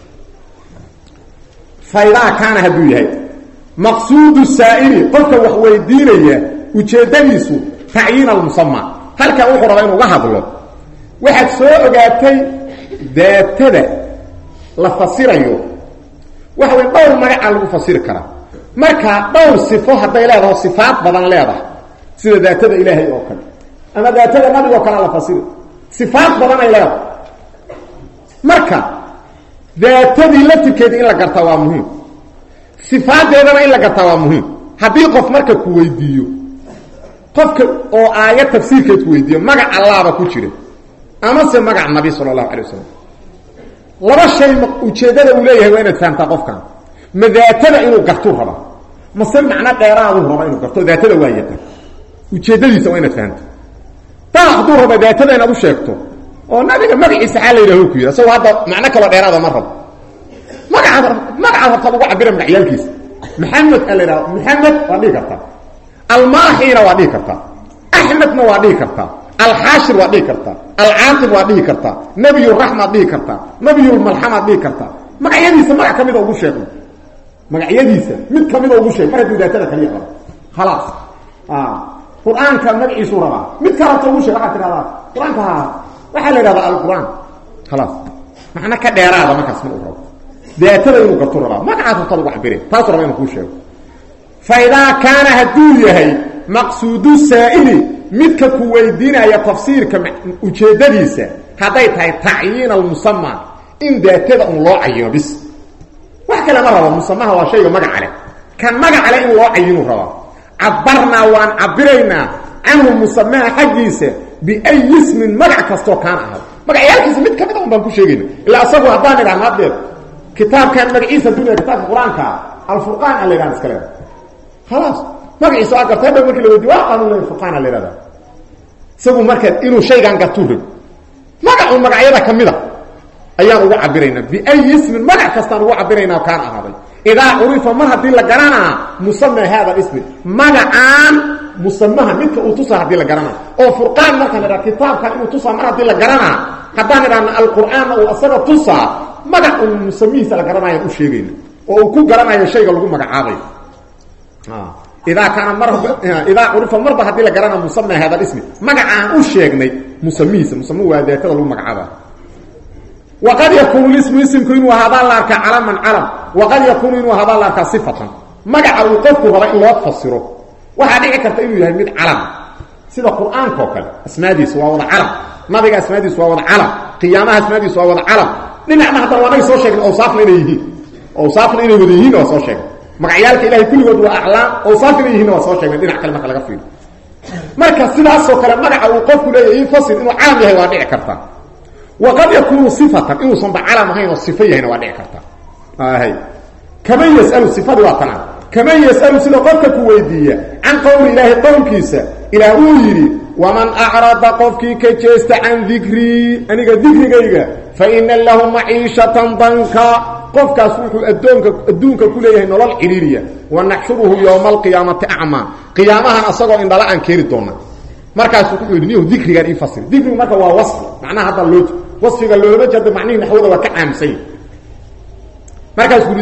fayda kana hadu yahay maqsuudu saa'ili qofka wax weydiinaya ujeedadiisu ta'yin al-musamma halka uu rabaa inuu uga hadlo waxaad soo ogaatay daatada la fasirayo waxa weyn dhowr magac lagu fasiri kara marka dhowr sifo haday leedahay sifaat badan leedahay sida daatada ilaahay oo kale ama daatada nabiga oo kale la fasiro sifaat badan ay leedahay marka daatadii la tikeed in la gartaa waa muhiim sifaadeedana in la gartaa waa muhiim hadii qof marka ku weydiiyo qofka oo aayad tafsiirkeed ku weydiiyo magac Allah ba ku jira ama se magac nabi sallallahu alayhi wasallam laba shay ujeedada uu leeyahay waa inaad fahantaa qofkan madaatada inuu garto raba masal macna dheeraadu raba inuu garto daatada waa yaqaan ujeedadiisa waa inaad fahantaa taaqdu raba daatada inaad u sheegto oo nabiga magaciisa xal leeyahay ku yiri soo hada macna kala dheeraada ma rabo magaca horta lagu cabira magacyaalkiisa maxamed alayra maxamed waa dhigi kartaa almaahina waa dhigi kartaa ahmedna waa dhigi kartaa الحاشر وادي كرتا العاقب وادي كرتا نبي الرحمه وادي كرتا نبي الملحمه وادي كرتا magacyadiisa magac kamid ugu sheego magacyadiisa mid kamid ugu sheego marka daatada kaliya qaba خلاص quraanka magaciisu raba mid kale ugu sheego waxa tirada quraanka waxa la yiraahdaa al-quraan خلاص macna ka dheeraada markaas ma u rabo daatada inuu garto rabaa magacaas uu lagu cabire taas rabaa inuu ku sheego fa idaa kaana haduu yahay maqsuudu saa'ili midka ku weydiinaya tafsiirka ujeedadiisa haday tahay ta'yiin al-musamma in daatada loo cayino bis wax kale ma rabo musamaha waa shayga magaca leh kan magaca leh in loo cayino rabo عبرنا وان عبرينا عنه مسمى حقيسه باي اسم مجع كاستو كان اهل مجع يالكيس ميد كميد ان بانكو شيغين الا اسغو هدان غان هادير كتاب كان مجعيسه الدنيا كتاب القران كا الفرقان اللي كان اسكلم خلاص مجعيسه اقرتها بمكي لو دوا قانون الفرقان اللي هذا سبو مركز انه شيء كان قتوه مجع المجعيده كميده ايا او عبرينا باي اسم مجع كاستان او عبرينا كان اهل إذا عرف مرة دي لقرانا مسمى هذا الاسم مجعان مسمىها منك أوتصى دي لقرانا أو فرقان مثلا كتاب كان أوتصى مرة دي لقرانا قدان إلى القرآن أو أصلا تصى مجع مسميه لقرانا يقشيرين أو كو قرانا يشيء يقولون مجعاضي إذا كان مرة إذا عرف مرة دي لقرانا مسمى هذا الاسم مجعان أشيغني مسميه هذا كذا مجعاضي وقد يكون الاسم اسم كين وهذا لك علما علم وقد يكون وهذا لك صفه مجع الوقف هو ان لو تفسره وهذا يكتب انه يهمد علم سيده القران كوكل اسمادي سوا وضع علم ما بقى اسمادي سوا وضع علم قيامه اسمادي سوا وضع علم لما هذا وانا سو شيء اوصاف ليه اوصاف ليه وديين سو شيء مغعيالك الهي كل ود واعلام اوصاف ليه سو شيء دين كلمه laga fiiro marka sidaas oo kale magaca uu qofku leeyahay fasir inuu caam yahay waa dhici karta وقد يكون صفة إنه صنبع على ما هي الصفية هنا وادع كرتا هاي كما يسأل الصفة وطنا كما يسأل سنة قفك كويدية عن قول الله قول كيسا إلى أولي ومن أعرض قفك كجيست عن ذكري أنك ذكري قيقا فإن له معيشة ضنكا قفك أسوح الدونك كليه نوال الحريرية ونحشره يوم القيامة أعمى قيامها أصغر إن دلاء كير الدونة مركز سوحه يدنيه ذكري قال يفصل ذكري مركز هو وصف معناه هذا اللوت وصفه اللي لما جد معنيه نحوه وكعام سيء مركز يقول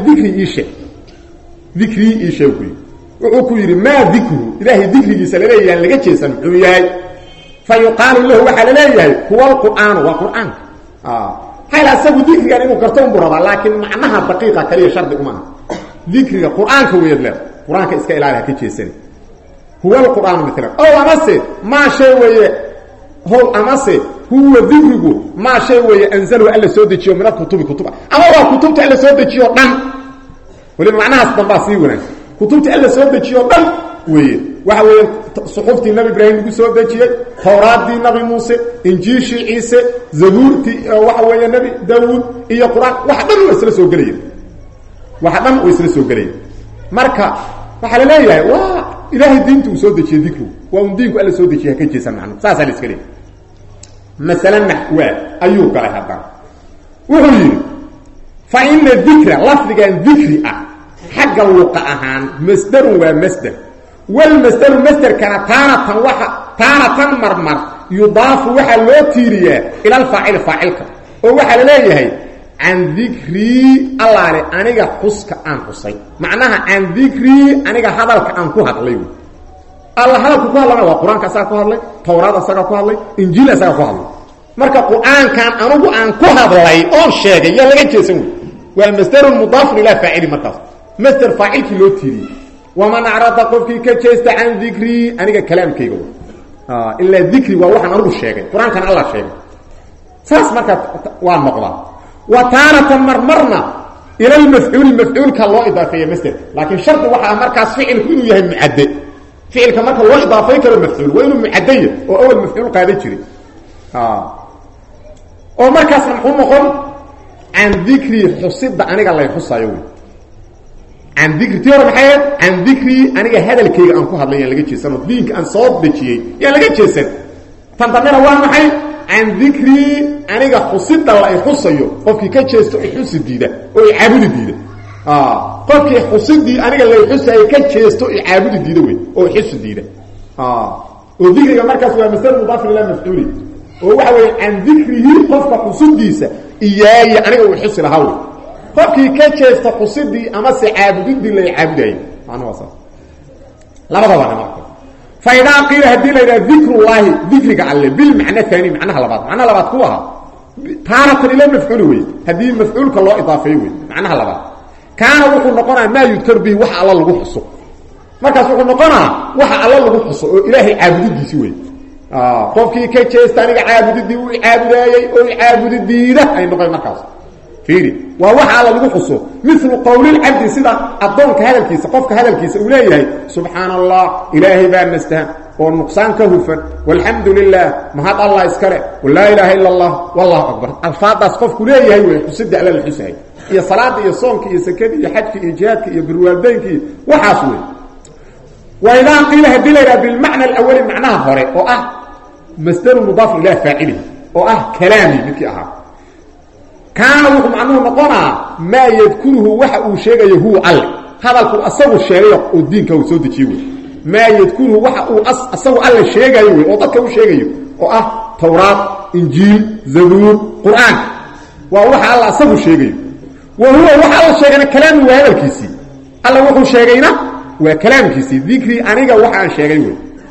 ذكري إيشي وكويري ما ذكره إلهي ذكري سلاليه يعني لقيتش سمعوياي فيقال له وحلاليه هو القرآن وقرآن هاي لا سبو ذكري يعني إنه كرتون برضا لكن معناها دقيقة كلية شرط أمها ذكري القرآن كوير له قرآن كإسكا إلهي كيتش سنة هو القرآن مثلا أو أمسي ما شيء هو أمسي هو ذكره ما شيء أنزله ألا سودتشيو من كتب أما هو كتبت ألا سودتشيو نم ولما معناها استنباصي وناس كتبت ألا سودتشيو نم وهو صحفتي النبي إبراهيم سودتشيو توراة دي النبي موسى إنجيل عيسى زبور وهو النبي داود إيا قرآن واحد من ويسلسوا قليل مركا فحال لا يا إلهي دينته سودتشيو ذكره وهم دينكو ألا سودتشيو هكيتشي سمعنا ساسا لسكري مثلا نحو أيوك على هذا وهي فإن الذكر لفظ الذكر حق الوقعهان مصدر ومصدر والمصدر مصدر كان تارة مرمر يضاف وحا لو تيريا إلى الفاعل فاعلك ووحا لليه عن ذكري الله أنيقا قسك عن قصي معناها عن ذكري أنيقا هذا عن كوهد ليه الله هذا كوهد لنا وقرآن كسا كوهد لي توراة سا كوهد لي إنجيل سا كوهد لي marka quraankan anigu aan ku hadlay oo sheegay yaa laga jeesan waa masdar mudaf ila fa'il markaas masdar fa'ilki loo tiri wama na'rada qofki ka jeesta an dhikri aniga kalaamkayga illa dhikri waa waxaan anigu sheegay quraankan Allah sheegay saas marka waa noqda wa taratan marmarna ila al-maf'ul ka loo idaafeeyo masdar laakiin shart waxa markaas ficilku inuu yahay mu'addi ficilka marka loo idaafeeyo karo maf'ul waa inuu mu'addi oo awal maf'ul qaaday jiray oo markaas muxuu noqon aan dhikri xusida aniga la xusayo aan dhikri tiyo maxay aan dhikri aniga hadalkayga aan ku hadlayn laga jeesano diinka aan soo dejiyay yaa laga jeesan tan dambeena waa maxay aan dhikri aniga xusida la xusayo qofkii ka jeesto xusidiida oo caabudi diida qofkii xusidii aniga la xusayo ka jeesto caabudi diida way oo xusidiida oo dhikriga markaas waa masal mudaf ila maf'uli وهو عن ذكره قفك قصديسا إياي أنا أحس لهاوي قفك كيف قصدي أما سعابدي اللي يعابدي أنا وصل لا بضا أنا معكم فإذا قيل هدي لنا ذكر الله ذكرك على بالمعنى الثاني معناها لبعض معناها لبعض قوها تارة إلى مفعول وي هذه مفعول كالله إضافي وي معناها لبا كان وحو نقنا ما يذكر به وحا الله لغو حصو markaas wuxuu noqonaa waxa alla lagu xuso oo ilaahay caabudidiisi weey qofkii ka jeestaniga caabudidii uu caabudaayay oo caabudidiida ay noqon markaas fiiri waa waxa alla lagu xuso mislu qawli al-abd sida adoonka hadalkiisa qofka hadalkiisa uu leeyahay subhanallah ilaahay baan nastaan oo nuqsaan ka hufan walhamdulillah mahad allah iskale wala ilaha illa allah wallahu akbar alfaadaas qofku leeyahay way xusida alla xusay iyo salaada iyo soonka iyo sakada iyo xajka iyo jihaadka iyo birwaaldeynki waxaas weey وإذا قيل هدلنا بالمعنى الأول معناها هوري مصدر مضاف إلى فاعله كلامي مثل كان وهم عنه نقنا ما يذكره وحا شيء هو ال هذا الأصل الشريعة والدين كوسود تشيوي ما يذكره وحا أصل ال شيء يوي وضك شيء توراة إنجيل زبور قرآن ووحا الله أصل شيء وهو وحا الشيء كلام وهذا الكيسي الله وحا شيئنا وكلام كيسي ذكري أنيقا وحا شيئا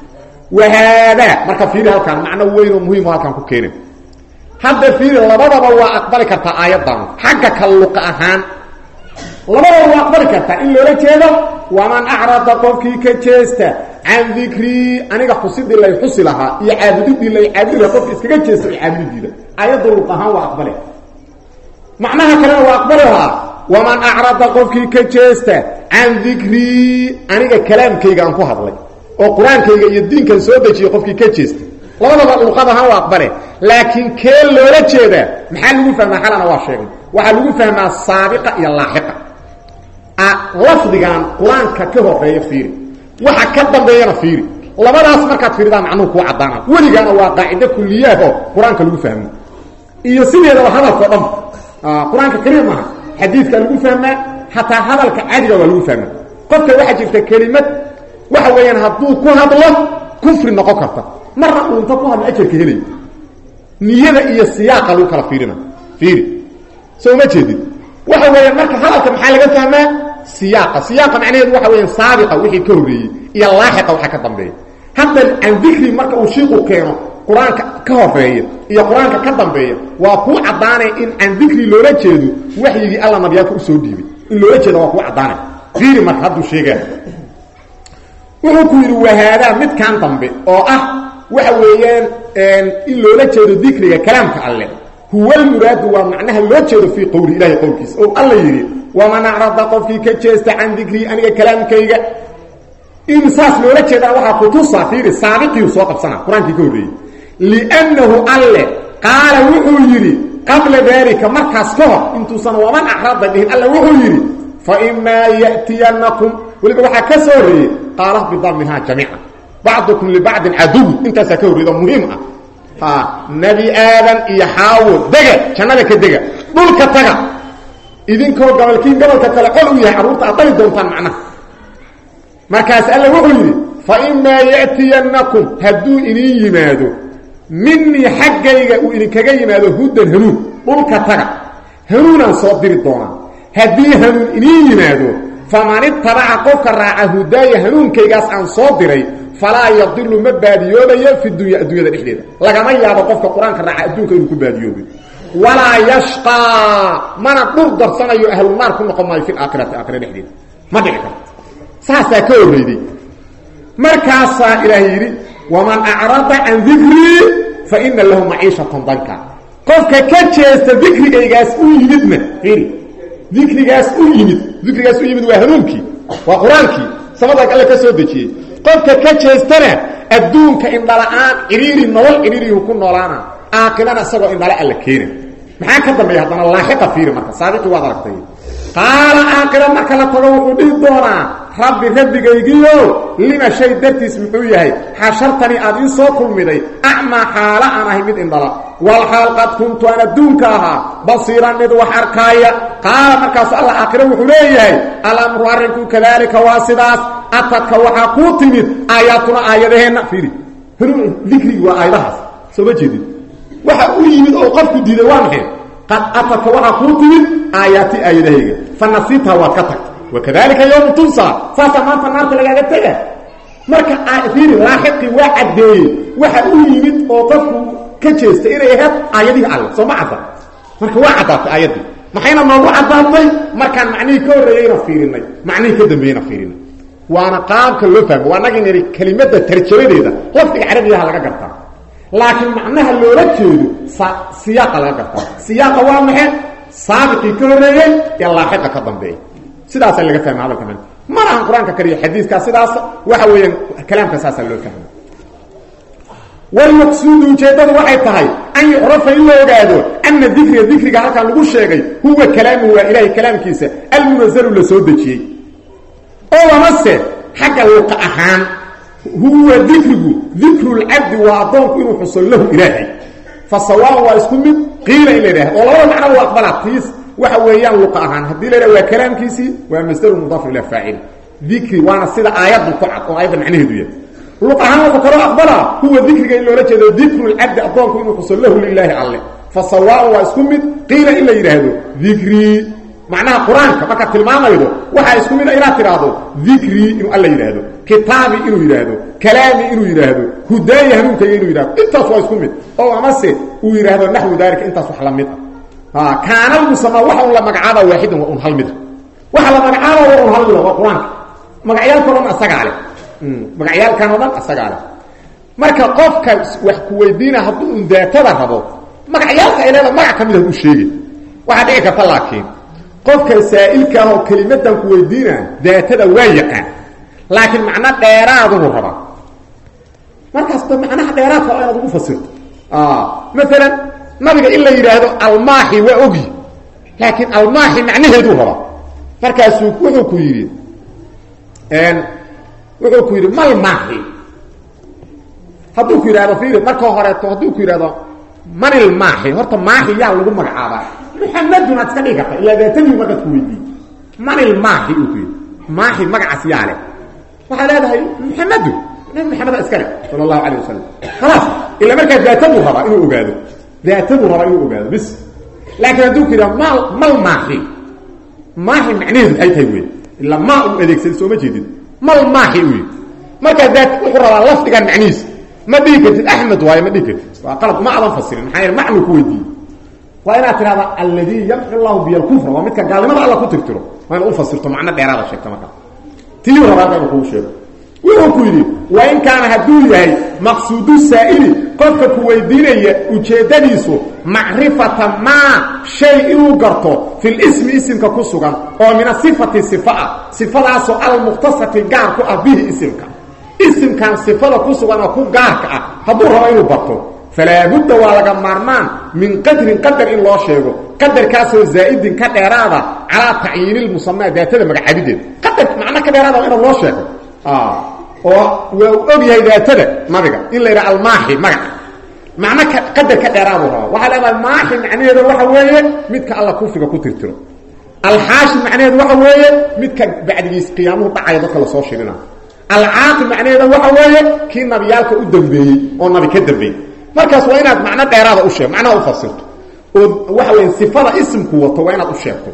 وهذا مركا فيري هالكان معنى وين ومهم هالكان كوكيني هذا فيري لبدا بوا أقبل كرتا آيات دان حقا كاللقاء أهان لبدا بوا أقبل كرتا إلا لكيدا ومن أعرض قفكي كجيستا عن ذكري أنيقا حسد الله يحصلها يعابد الله يعابد الله قفكي إسكا كجيستا يعابد الله آيات اللقاء أهان وأقبله معناها كلام وأقبلها ومن أعرض قفكي كجيستا عن ذكري أنيقا كلام كيغا أنكو هذلك وقرآن كيغا يدين كان سودجي قفكي كجيستا لبدا اللقاء أهان وأقبله لكن كيل لولا جيدا محل لغو فهما حالنا واشيغن وحال لغو فهما السابقة إلى اللاحقة لفظيان قرآن كهو رأي فيري وحا كدن بيانا فيري لبدا أسمركات فيري دام عنه كو عدانا ولغانا واقعدة كلياه قرآن كاللغو فهمه إيو سيني هذا هذا الفضم قرآن كريم معه حديث كاللغو فهمه حتى هذا الكعادي لغو فهمه قفت واحد جبت كلمة وحوين هدوه كو هدله كفر النقاقة مرة وانتقوها من أجل كهلي نيادة إيا السياقة لو كلا فيرنا فيري سو ما جديد وحوين مركة هذا محالة فهمه سياقة معناه وحوين سابقة وحي كوري إيا اللاحقة وحكا ضمبيه حتى عن ذكري مركة وشيقه كانوا قرآن كهوفيه إيا قرآن كضمبيه وكو عداني إن عن ذكري لولا جيدو وحي يجي الله نبياك أسود ديبي إن لولا جيدو وكو عداني فيري مركة هدو شيقه وحكو يروا هذا مد كان ضمبي وحويان إن لولا جيدو ذكري كلامك الله هو المراد ومعناها لولا جيدو في قول إلهي قولكيس أو الله يريد ومن أعرض قفكي كجيست عن ذكري أنك كلامك يجا إنساس لولا جيدا وحا خطوصة فيري سابقي وسوق بسنة قرآن كوري لأنه الله قال وحو يري قبل ذلك مركز كهر انتو سنة ومن أعرض بهم الله وحو يري فإما يأتينكم ولك وحا كسوري قال بضمها جميعا بعضكم لبعض عدو انت سكوري ده مهمة نبي آدم يحاول دقا كنالك دقا دولك تقا إذن كو قبلكين قبلك تلقلوا يا عروض أعطي دونتان معنا مركز الله وحو يري فإما يأتينكم هدو إني يمادو مني حقيقة وإني كغا يمادو هدى هنون دولك تقا هنونا صدر الدونا هدي هنون إني يمادو فمن اتبع قفك الراعة هداي هنون كيغاس عن صدري فلا يضل مباديوبا في الدنيا الإحديدة لكما يابا قفك القرآن كالراعة الدنيا كيغاس باديوبا ولا يشقى من نقدر سنة أهل النار كنا قمنا في الآخرة الإحديدة ما دعك ساسا كوريدي مركاسا إلهيري ومن أعرض عن ذكري فإن له معيشة ضنكا قفك كتشيست ذكري كيغاس يمدنا ذكري جاس يمد وهنونكي وقرانكي سمدك الله كسودجي قفك كجيستنا ادونك ان دلان عريري نول عريري يكون نولانا اكلنا اسغو ان دلان الله كيرين maxaa ka dambeeya hadana laaxiqa fiir marka saadiqi waa aragtay qaala aakhira marka la tago wuxuu dhig doonaa rabbigaygiyo lima shay dartiis muxuu yahay xashartani aad ii soo kulmiday a'ma xaala aan ahay mid indala wal xalqad kuntu ana dunkaha basiran mid wax arkaya qaala markaas allah aakhira wuxuu leeyahay alamru arinku kadalika wasidaas ataka waxa ku timid aayatuna aayadaheena fiiri dhikri waa aayadahaas soo jeedid waxa uu yimid oo qofku diiday waa maxay qad ataka waxa ku timid aayati aayadahayga fanasita wa katak وكذلك يوم تنصى فما فنانت لغا تغا marka aafiri laaxiqi waa cadeey waxa uu yimid oo qofku ka jeesta inay ahayd aayadihii alle soo ma cadda marka waa caddaatay aayaddii maxayna noogu caddaatay markaan macnihii ka horreeyeyna fiirinay macnihii ka dambeeyeyna fiirinay waana qaabka loo fahmo waa nagii niri kelimada tarjamadeeda lafdiga carabigaha laga gartaa laakiin macnaha loola jeedo siyaaqa laga gartaa siyaaqa waa maxay saabiqii ka horreeyey iyo laaxiqa ka dambeeyey sidaasaa laga fahma hadalka man mar aan qur-aanka kariyo xadiiskaa sidaas waxa weeyaan kalaamka saasaa loo fahma walmaqsuudu ujeeddadu waxay tahay an yucrafa in la ogaado ana dikriga halkaan lagu sheegay huwa kalaamuhu waa ilaahay kalaamkiisa almunazalu la soo dejiyey oo amase xagga luqa ahaan huwa dikrulcabdi waa addoonku inuu xuso lahu ilaahay fa sawaan waa isku mid qiila in la yidhahdo oo labada macno waa aqbalaa tiis waxa weeyaan luqa ahaan haddii la yidhahdo waa kalaamkiisii waa masdaru mudaaf ila faacil dikri waana sida aayaddu ku cad oo aayadda macnaheedu yahay luq ahaan wuxuu kaloo aqbalaa huwa dikriga in loola jeedo dikrulcabdi addoonku inuu xuso lahu lilaahi alle fa sawaan waa isku mid qiila in la yidhaahdo dikrii macnaha qur-aanka markaad tilmaamaydo waxaa isku mid a inaad tidhaahdo dikrii inuu alla yidhaahdo kitaabi inuu yidhaahdo kalaami inuu yidhaahdo hudaaya hanuunkayga inuu yidhahdo intaas waa isku mid oo amase uu yidhaahdo naxwu daalika intaas wax la mid ah kaana lmusamaa waxa un la magacaaba waaxidan waa un hal mida waxa la magacaaba waa un hal mida waa qur-aanka magacyaalka o dhan asagaa leh magacyaalkan oo dhan asagaa leh marka qofka wax ku weydiina hadduu un daatada rabo magacyaalka ay leeda magac ka mid haduu sheegi waxaa dhici karta laakiin qofka saa'ilka ah oo kelimadan ku weydiina daatada waa yaqaan laakiin macno dheeraaduu rabaa markaasba macnaha dheeraadka waa inaad ugu fasirto maalan nabiga in la yidhaahdo almaaxi waa ogi laakiin almaaxi macnaheeduu rabaa markaasuu wuxuu ku yidhi malmaaxi hadduu ku yidhahdo fiiri marka horeeto hadduu ku yidhahdo manilmaaxi horta maaxi yaa lagu magacaabaa muxamedun aad iska dhigi karta ilaa daatadii markaad ku weydiiye manilmaaxi uu ku yidhi maaxi magacaas yaa leh waxaa leedahay muxamedun nabi maxameda iska leh sala allahu calayh wasalam khalaas ilaa markaa daataduu rabaa inuu ogaado bis laakiin hadduu ku yidhahdo malmaaxi maaxi macnaheedu ay tahay wey ilaa maa uu adeegsaday sooma jeedid malmaaxi uu yidhi markaa wuxuu rabaa lafdigan macnihiisa ma dhigi kartid axmed waayo ma dhigi kartid waa qalad ma adan fasirin maxaa yeele macnuu ku weydiiyey waa inaad tidhahda alladii yamxu llahu biya alkufra waa midka gaalnimada alla ku tirtiro waa inaad u fasirto macno dheeraada sheegta markaa tiyuu rabaa inuu kugu sheego wuxuu ku yidhi waa in kaana hadduu yahay maqsuudu saa'ili qofka ku weydiinaya ujeeddadiisu macrifata maa shay inuu garto fil ismi isimka ku sugan oo min asifati sifa ah sifadaasoo almukhtasati gaar ku ah bihi isimka isimkan sifada ku sugan oo ku gaarka ah hadduu rabo inuu barto falaa budda waa laga maarmaan min qadrin qadar in loo sheego qadarkaasoo zaa'idin ka dheeraada calaa tacyiini lmusamaa daatada magacaabideeda qadar macno ka dheeraada waa inuu loo sheego oo waa og yahay daatada nabiga in la yidhaha almaaxi magaca macno qadar ka dheeraaduu rabaa waxaa leedahay maaxi macnaheeda waxa weeye midka alla kufriga ku tirtiro alxaashi macnaheedu waxa weeye midka bacdigiis qiyaamuhu dhacaya dadka lasoo shirina alcaaqib macnaheeda waxa weeye kii nabiyaalka u dambeeyey oo nabi ka dambeeyey markaas waa inaad macno dheeraada u sheegto macnaha u fasirto oo waxa weeye sifada ismku wato waa inaad u sheegto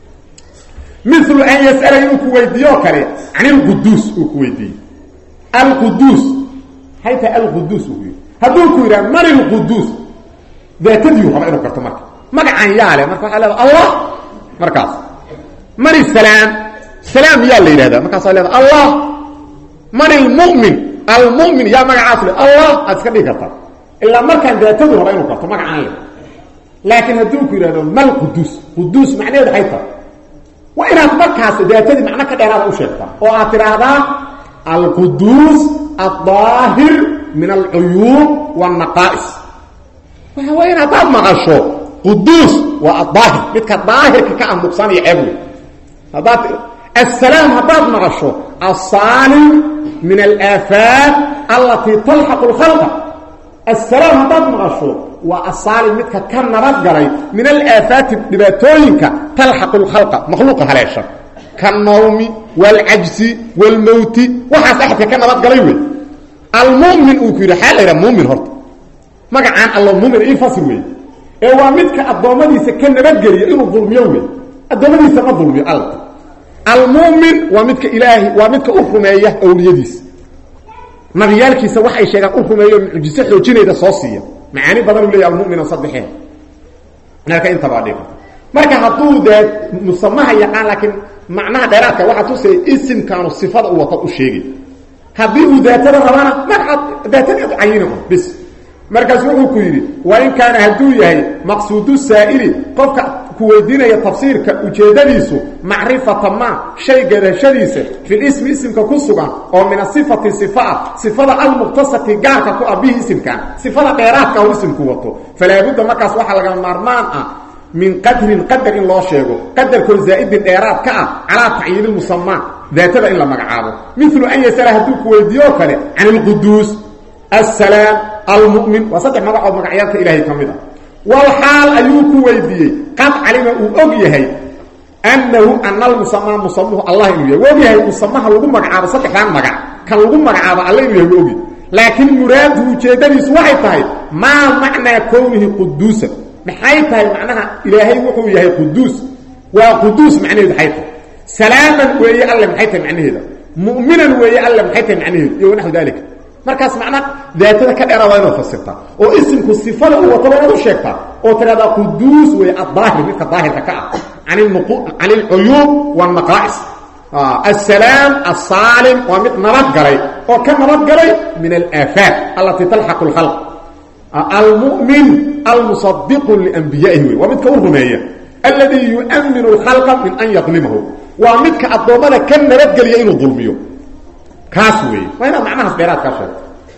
milu an yas'ala inuu ku weydiiyo kale can ilquduus uu ku weydiiyey alquduus hay tahay alquduus uu yidhi hadduu ku yidhaha man ilquduus daatadiiu raba inuu garto marka magacan yaa leh marka waxaa leedaha allah markaas man isalaam salaam yaa la yidhahdaa markaasaa leedaha allah man ilmu'min almu'min yaa magacaas leh allah aad iska dhigi kartaa ilaa markaan daatadu raba inuu garto magacaan leh laakiin hadduu ku yidhahdo mal quduus quduus macnaheedu hay tahay waa inaad markaas daatadii macno ka dheeraada u sheegtaa oo aad tidhaahdaa alquduus aldaahir min alcuyuub wاlnaqaa'is waxa weya in haddaad maqasho quduus waa adaahir midka daahirka ka anduqsanaya ceeb wey haddaad asalaam haddaad maqasho asaalim min alaafaat alatii talxaqu اlkhalqa asalaam haddaad maqasho waa asaalim midka ka nabadgalay min alaafaati dhibaatooyinka talxaqu lkhalqa makhluuqa haleesha kanawmi wاlcajsi wاlmowti waxaas axadka ka nabadgalay wey almumin uu ku yidhi xaa la yidhaha mumin horta magacaan alla mumin ii fasir wey ee waa midka addoommadiisa ka nabadgeliya inuu dulmiyo wey addoommadiisa ma dulmiyo alla almumin waa midka ilaahi waa midka u rumeeya awliyadiisa nabiyaalkiisa waxay sheegaan u rumeeyo mucjiso xoojinayda soo siiya معاني بدل لي المؤمن صدحين هناك انت بعدين marka haduu daad musamaha yaqaan laakiin macnaha dheeraadka waxa tuu say isim kaanu sifada uu wato u sheegay hadii uu daatada rabana marxad daatada ayino bis markaas wuxuu ku yiri waa in kaana haduu yahay maqsuudu saa'ili qofka ku weydiinaya tafsiirka ujeedadiisu macrifata ma shay garashadiisa fil ismi ismka ku sugan oo min sifati sifada al muqtasati gaarka ku abihi ismka sifada dheeraadka uu ismku wato falaabudda markaas waxa laga maarmaan ah من قدر إن الله شيء قدر كل زائد الإعراب كأ على تعيين المسمى ذات إلا مقعابه مثل أن يسأل هدوك ويديوك عن القدوس السلام المؤمن وصدق مقعب مقعيات إلهي كمدا والحال أيوك ويديه قد علم أبيه أنه أن المسمى مصمه الله إليه وأبيه المسمى لغم مقعاب صدق لان مقع كان لغم مقعاب الله إليه وأبيه لكن مراده جدني سواحي ما معنى كونه قدوسا محيطها معناها إلهي وحو يهي قدوس وقدوس معناه بحيطه سلاما وهي الله محيطها معناه هذا مؤمنا وهي الله محيطها معناه ونحو ذلك مركز معناه ذاتها كالإرى وين فسرتها واسمك الصفة هو طبعا الشيطة وترى قدوس وهي الظاهر مثل الظاهر تكاء عن العيوب والنقائص السلام الصالم ومثل نبات قري وكم نبات قري من الآفات التي تلحق الخلق المؤمن المصدق لأنبيائه ومتك الرمية الذي يؤمن الخلق من أن يظلمه ومتك الضوامنة كان نرد ليين ظلميه كاسوي وهنا معناها صغيرات كاسوي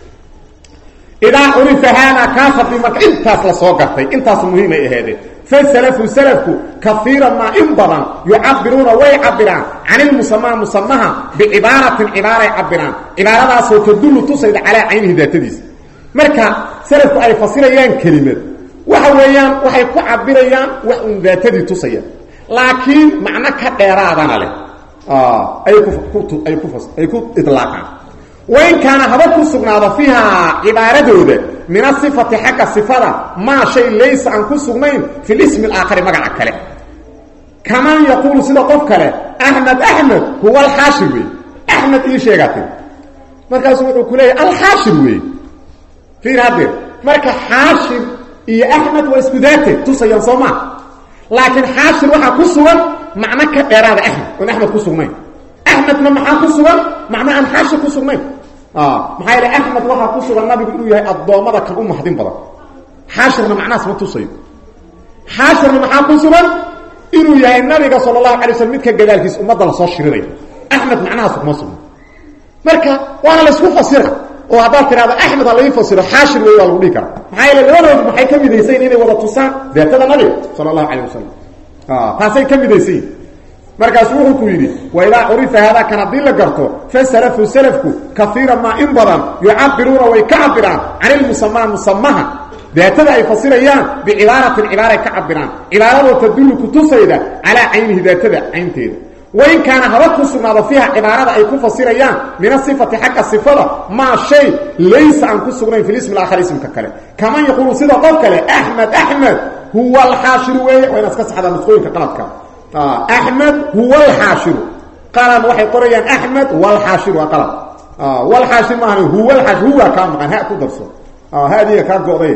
إذا عرف هذا كاسر بمك انتاس لصوقتي انتاس مهمة هذه فالسلف كثيرا ما انضرا يعبرون ويعبران عن المسمى مسمها بعبارة يعبران عبارة ستدل تصيد على عينه ذات ديس marka salafku ay fasirayaan kalimad waxa weeyaan waxay ku cabirayaan wax uu daatadii tusaya laakiin macna ka dheeraadana leh ay ku idlaaqan وين كان هذا ku sugnaada fiha ibaaradooda min sifati haka sifada ma shay laysa an ku sugnayn fi ism al-akhir magaca kale kama yaqulu sida qof kale ahmad huwa al-hashimi ahmad ii sheegatay markaas wuxuu ku leeyahay al-hashimi في هذا مركا حاشر يا احمد واسكوداته تصيان صوما لكن حاشر وحا كسوغان معنى كديراده احمد واحمد كسوغمين احمد ما كسوغان معنى ان حاشر كسوغمين محايل احمد وحا كسوغان النبي يقول يا الضومده كان محدين بدل حاشر معناه اسمه تصيب حاشر ما كسوغان انه يا النبي صلى الله عليه وسلم ميدك جدالكيس امده لا سو شيرين احمد معناه اسمه مركا وانا لا اسكو فسرها وهذا كلام احمد الله يفسر حاشر ويا الوديكا maxay leeyahay maxay kamidayeen inay wada tusaan daatada nabi sallallahu alayhi wasallam taasay kamidayeen markaas wuxuu ku yiri wa ila urifa hada kana dil garto fasalafu salafku kathira ma in badan yu'abiruna wa yak'abirun 'an al-musamma musammaha daatada ay fasirayaan bi ibaratin ibara ka'abirun ibaradu tadullu kutusayda ala 'aynihi daatada 'aynteeda وإن كان هذا كسرنا فيها عبارة أي كفسريان من الصفة حق الصفة ما شيء ليس عن كسرين في الاسم الآخر اسم ككله كما يقول سيدة قبكله أحمد هو الحاشر وين أسكس هذا مسؤول كقلتك أحمد هو الحاشر قال وحي قريان أحمد والحاشر وقلت والحاشر ما هو الحاشر هو كان مغان هاكو درسه هذه كانت قضية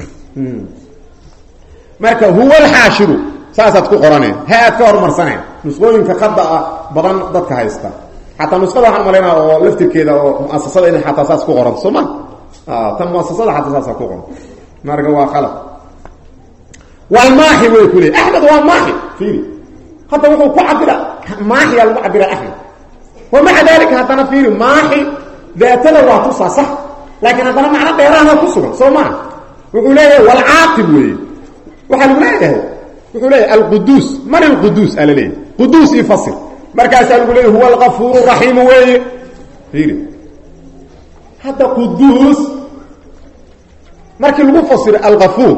مركب هو الحاشر ساسات ku qoranay haad ka hormarsanay nusqooyinka qada badan dadka haysta hatta nusqada waxaan maleynaa oo laftirkeeda oo muassasada in hatta saas ku qoran soma tan muassasada hatta saas ku qoran marka waa khalad wal maahi way kuli ahmed waa maahi fiiri hatta wuxuu ku cabira maahi al mu'abbira ahmed ومع ذلك hatta fiiri maahi daatada waa tusa sax laakiin haddana macna dheeraha ku sugan soma wuxuu leeyahay wal aaqib way waxa lagu leeyahay وحولي القدوس من القدوس قال ليه قدوس يفسر مركز قال ليه هو الغفور الرحيم ويه فيري هذا قدوس مركز المفسر الغفور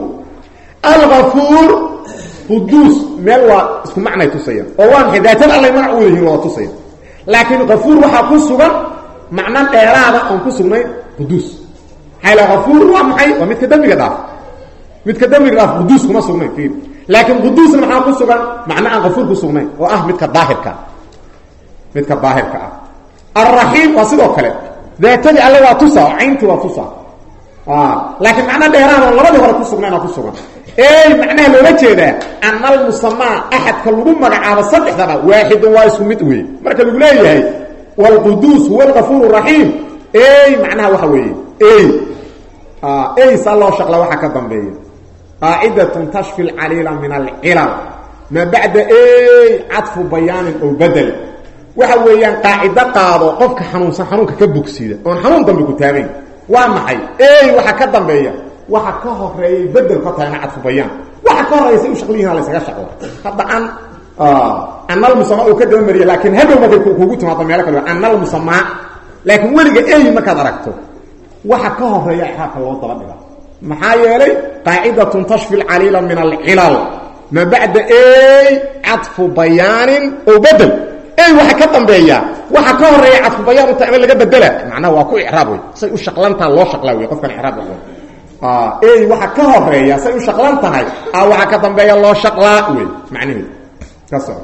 قدوس ملوى اسم معنى تصير ووان حداثة الله معقوله هو تصير لكن غفور وحا كسوغا معنى الإرادة أن كسوغا قدوس حيث غفور ومحي ومتكدمي قداف قدوس كما سوغا فيري لكن قدوس ما كسوغان معناه غفور كسوغنين مدك الظاهر الرحيم واسدو كله ذاتي الله واتوسا عينتي واتوسا laakiin macna dheeraad oo labadii hore ku sugnayna ku sugan macnaha loola jeedaa anna al-musammaa ahadka lagu magacaabo saddexdaba waahid waa isku mid weey marka lagu leeyahay wal qudus huwa al-ghafur rahim macnaha waxa weeye sallallahu shaqla waxa ka dambeeyo qaa'idatun tashfi al-alila min al-ilal ma ba'da atfu bayan aw badal waxa weeyaan qaa'ida qaado qofka xanuunka ka bogsida oo xanuun dambe ku taagay waa maxay waxa ka dambeeya waxa ka horeeyay badal ka taana atfu bayan waxa ka horeeyay u shaqliina la isaga shaqo hadda anal musamma oo ka dambeeya laakiin hadow ma kuugu timaado meel kale anal musamma laakiin waliga marka aragto waxa ka horeeya xaqa loo daba dhiga maxaa yeelay qaa'idatun tashfi al-alila min al-ilal ma ba'da atfu bayan aw badal waxa ka dambeeya waxa ka horeeya atfu bayan inta in laga bedela macnaha waa ku i'raab way say u shaqlanta loo shaqlaa way qofkan i'raab ah waxa ka horeeya say u shaqlan tahay waxa ka dambeeya loo shaqlaa way macnaheedu kaso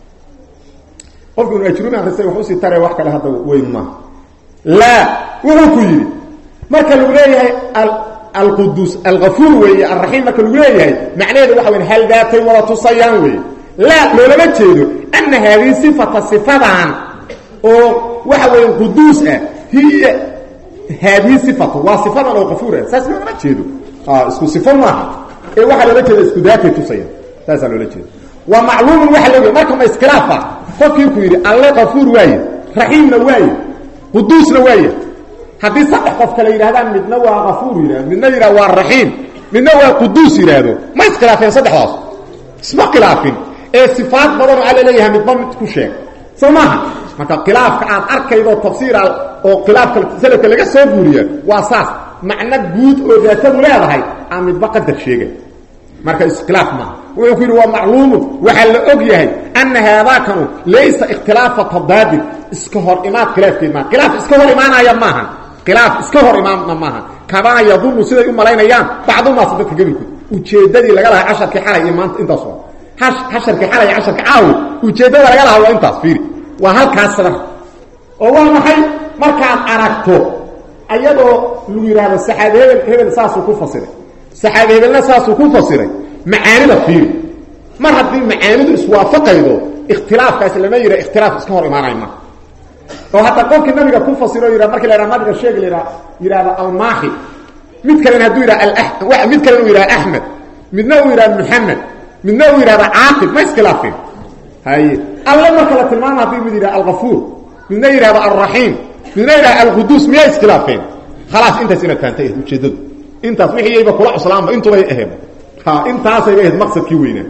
qofku ajruna rasay wuxuu si taray wax kale hada weyn ma la wuxuu ku yiri marka lagu leeyahay al-qudus al-ghafur way ar-rahim marka lagu leeyahay macnaheedu waxa weyn hal daatay wala tusayaan way la loola jeedo anna hadhihi sifatan oo waxa weyn qudus hiya hadhihi sifatu wa sifatan oo ghafur saas loola jeedo isku sifan ma waxa loola jeedo isku daatay tusayaan saas loola jeedo wa ma'lum waxa loola marka ma iskhilaafa qofkii ku yiri alla ghafur way rahimna way qudusna way hadii sax qof kale yiraahdaan midna waa ghafur yiraahdo midna yiraahdo waa rahim midna waa qudus yiraahdo ma iskhilaafeen saddexdaas isma khilaafin sifaat badan ala leeyahay midba mid ku sheeg soomaha marka khilaafka aad arkaydo tafsiir oo khilaafka salafka laga soo guuriyo waa saas macna guud oo daatadu leedahay midba qadar sheegay marka iskhilaaf ma wuxuu yiri waa macluum waxa la og yahay anna hada kanu laysa ikhtilaafa tadad iska hor imaad khilaafkii ma khilaaf iska hor imaanaya maaha khilaaf iska hor imaanna maaha kaba yadunnu siday u malaynayaan bacdu ma sadka gabilku ujeedadii laga lahaa casharkii xalay imaanta intaas casharkii xalay casharkii caaw ujeedada laga lahaa waa intaas fiiri waa halkaas sadar oo waa maxay markaad aragto ayadoo lagu yiraahdo saxaabe hebel saasuu ku fasiray saxaabe hebelna saasuu ku fasiray macaanida fiiri mar haddii macaanidu iswaafaqaydo ikhtilaafkaas lama yira ikhtilaaf iska hor imaanay ma oo hatta qofkii nabiga ku fasiro yira markii la nabiga sheeg yiraahdo al-maahi mid kale haduu yira al-ahmad mid kale uu yira ahmad midna uu yira muhammad midna uu yira aaqib ma iskhilaafin hay alla marka la tilmaamo hadii mid yira al-ghafur midna yira ar-rahim midna yira al-qudus ma iskhilaafin خلاص انت سنه تانتي ujeedadu intaas wixii ayba kula islaamba intu way aheeb intaas ay aheed maqsadkii weynaa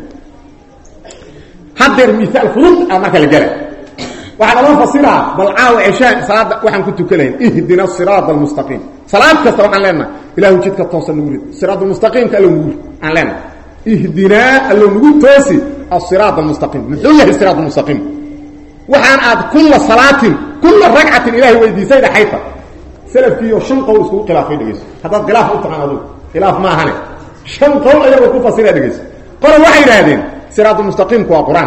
hadir misaal fudud ama kala gala waxa loo fasiraa bal aaw isha salaada waxaan ku tukanayn ihdina siratal mustaqim salaad kasta waxaan leenahay ilaahu jidka toosan nuurid siratal mustaqim ka nuur aan leenahay ihdina nugu toosi as-siratal mustaqim muxuu yahay siratal mustaqim waxaan aad kulla salaatin kulla rag'atin ilaahi weydiisayda hayfa salafkii oo shan qowl isku khilaafay dhigayso hada khilaaf u taqaanado khilaaf ma ahane shan qowl ayagu ku fasira dhigayso qora waxay yiraahdeen siratal mustaqim waa quraan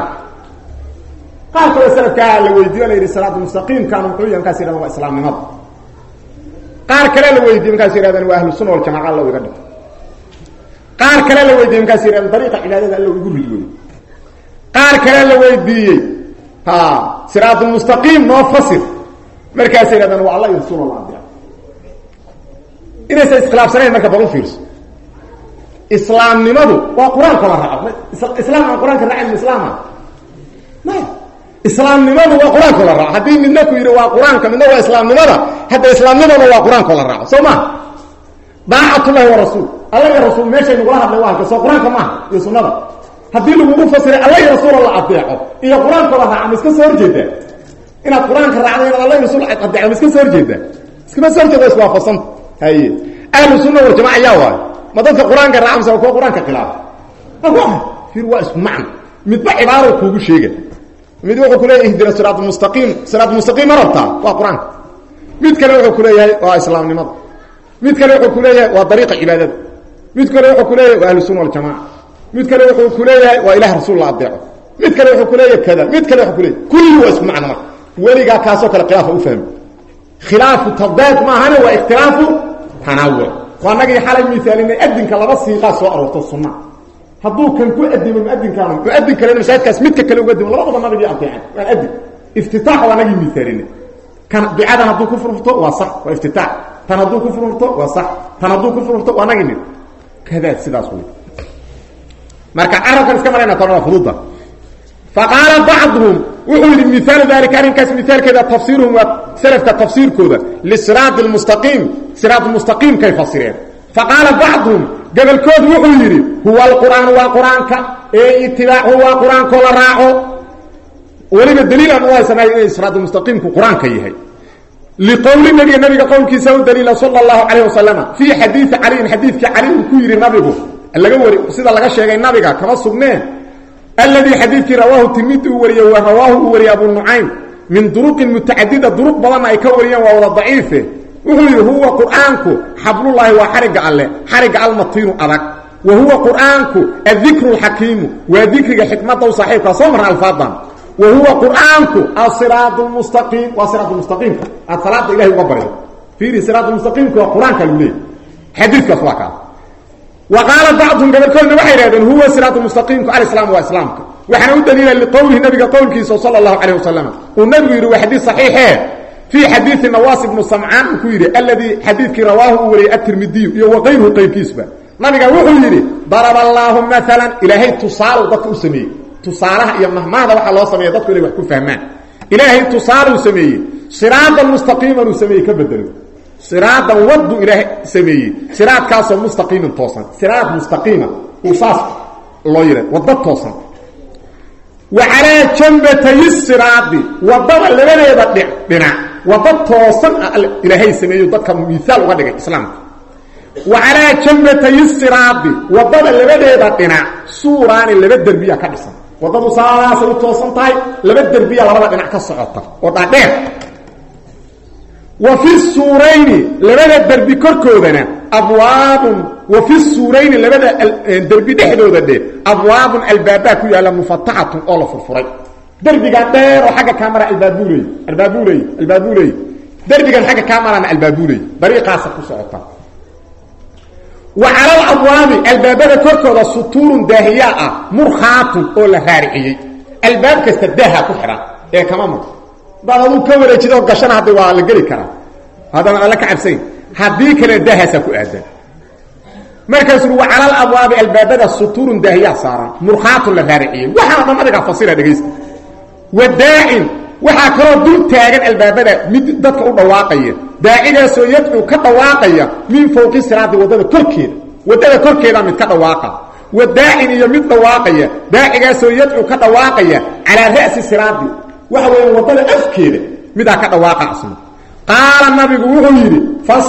qaar kale salafka la weydiiyo leeyahay siratal mustaqim kaanu wuxuu yahay kaas yiraahdo waa islaamnimada qaar kale la weydiiyo kaas yiraahdo waa ahlus sunnah wal jamaa la wiga dhigay qaar kale la weydiiyo kaas yiraahdo dariiqa cibaadada alla ugu ridiyo qaar kale la weydiiyay siratal mustaqim noo fasir markaas yiraahdo waa allah iyo rasuulullah إذا سيسخلاف سنين مركب بقول فيرس إسلام نمدو وقرآن كما رأى إسلام عن قرآن كرأي الإسلام ما إسلام نمدو وقرآن كما رأى حدين منكو يروا قرآن كما نوى إسلام نمدو حتى إسلام نمدو وقرآن كما رأى سوما باعة الله ورسول الله يا رسول ماشي نقولها بلواها كسو قرآن كما يسو نمدو حدين لغو فسر الله يا رسول الله أبيعه إيا قرآن كما رأى مسكا سور جدا إن القرآن كرأي الله يا رسول الله أبيعه مسكا سور جدا مسكا سور جدا اسمها فصنت هاي اهل السنه والجماعه ياوا ما ضد القران كرام سو قران كخلاف اهو في رواس معنى متبع عباره كوغو شيغه ميد وحو كليه اهدنا الصراط المستقيم صراط المستقيم ربطا وقران ميد كله وحو كليه وا اسلام نمط ميد كله وحو كليه وا طريق عباده ميد كله وحو كليه اهل السنه والجماعه ميد كله وحو كليه وا اله رسول الله ادعو ميد كله وحو كليه كذا ميد كله وحو كليه كل واسم معنى وليغا كاسو كلا خلاف او فهم خلاف التضاد ما هنا واختلاف تنوع waanaga xalay miisaalina adinka laba siiqa soo aroorto sunna hadduu kan ku adimo muadinkaana muadin kale masaajidkaas midka kale uga dimo labadaba nabiga aqaan waan adin iftitaax waanaga miisaalina kan bi'adan hadduu ku furfurto waa sax waa iftitaax tan hadduu ku furfurto waa sax tan hadduu ku furfurto waanaga mid kada sidaas weey marka arabkan iska marayna tan fududa فقال بعضهم وحول مثال ذلك أرنكاس مثال كذا تفسيرهم وسلف كتفسير كذا للصراط المستقيم صراط المستقيم كيف فسرين فقال بعضهم قبل كود وحول هو القرآن والقرآن اتباع هو القرآن كل راعه ولما الدليل أن الله سماه صراط المستقيم كقرآن كيهي لقول النبي قول كيسا دليل صلى الله عليه وسلم في حديث علي حديث كعلي كير النبي اللي قول سيدا لغا شيء النبي كما سبناه الذي حديث رواه الترمذي ورواه وري ابو النعيم من طرق متعدده طرق بدنا اي كوريان ولا ضعيفه وهو قرانك حبل الله وحرج الله حرج المطين ادق وهو قرانك الذكر الحكيم وذكر حكمته وصحيحه صمر الفاظا وهو قرانك الصراط المستقيم وصراط المستقيم الصلاه الهي وبره في صراط المستقيم قرانك الاولي حديث كفاك وقال بعضهم قبل كل وحيرادن هو صراط المستقيم على الاسلام واسلامك وحنا دليل لقوله النبي قولك صلى الله عليه وسلم والنبي يروي حديث صحيح في حديث النواس بن سمعان كيري الذي حديث رواه وري الترمذي وغيره قيل كيسبه نبي وحيري ضرب الله مثلا الهي تصال ضك اسمي تصالها يا مهما waxa loo sameeyo dadku inay wax ku fahmaan ilaahay tusaalo sameeyay siraat almustaqim anu sameeyay ka bedelo siraat wadu ilaahay sameeyay siraat kaas mustaqim toosan siraat mustaqima usas loo yiri wada toosan wa ala jambatay siraat wada labadeeda dhinac wada toosan ilaahay sameeyay dadka misaal uga dhigay islaamka wa ala jambatay siraat wada labadeeda dhinac suuraan laba darbiya ka dhisan wadadu saas u toosan tahay laba darbiya labada dhinac ka socota oo dhaadheer wa fi suurayni labada darbi korkoodana abwaab wa fi suurayni labada darbi dhexdooda abwaab albaaba ku yaala mufattahatun oo la furfuray darbiga dheer oo xaga kamera albaabulay darbigan xaga kamera albaabulay dariiqaas ku socota وعلى الابواب الباب كركودا سطور داهيه مرخات او لا رارعيي الباب كستدها كخرا اي كمان بعضو كورجيدو غشنا هدي waa la gali kara هذا انا لك عبسين هدي كلا داهسا ku aadan markaas uu على الابواب الباب سطور داهيه صار مرخات لا رارعيي waxa madada fasira dhageysta wadaain waxa kala dul taagan albaabada mid dadka u dhawaaqaya daaciga soo yadku ka dhawaaqaya min fawqi siraad wadada korkeeda mid ka dhawaaqa wadaa'in iyo mid dhawaaqaya daaciga soo yadku ka dhawaaqaya ala ra'si siraad waxa weeye wadada afkeeda mid ka dhawaaqa asma qaala nabigu wuxuu yiri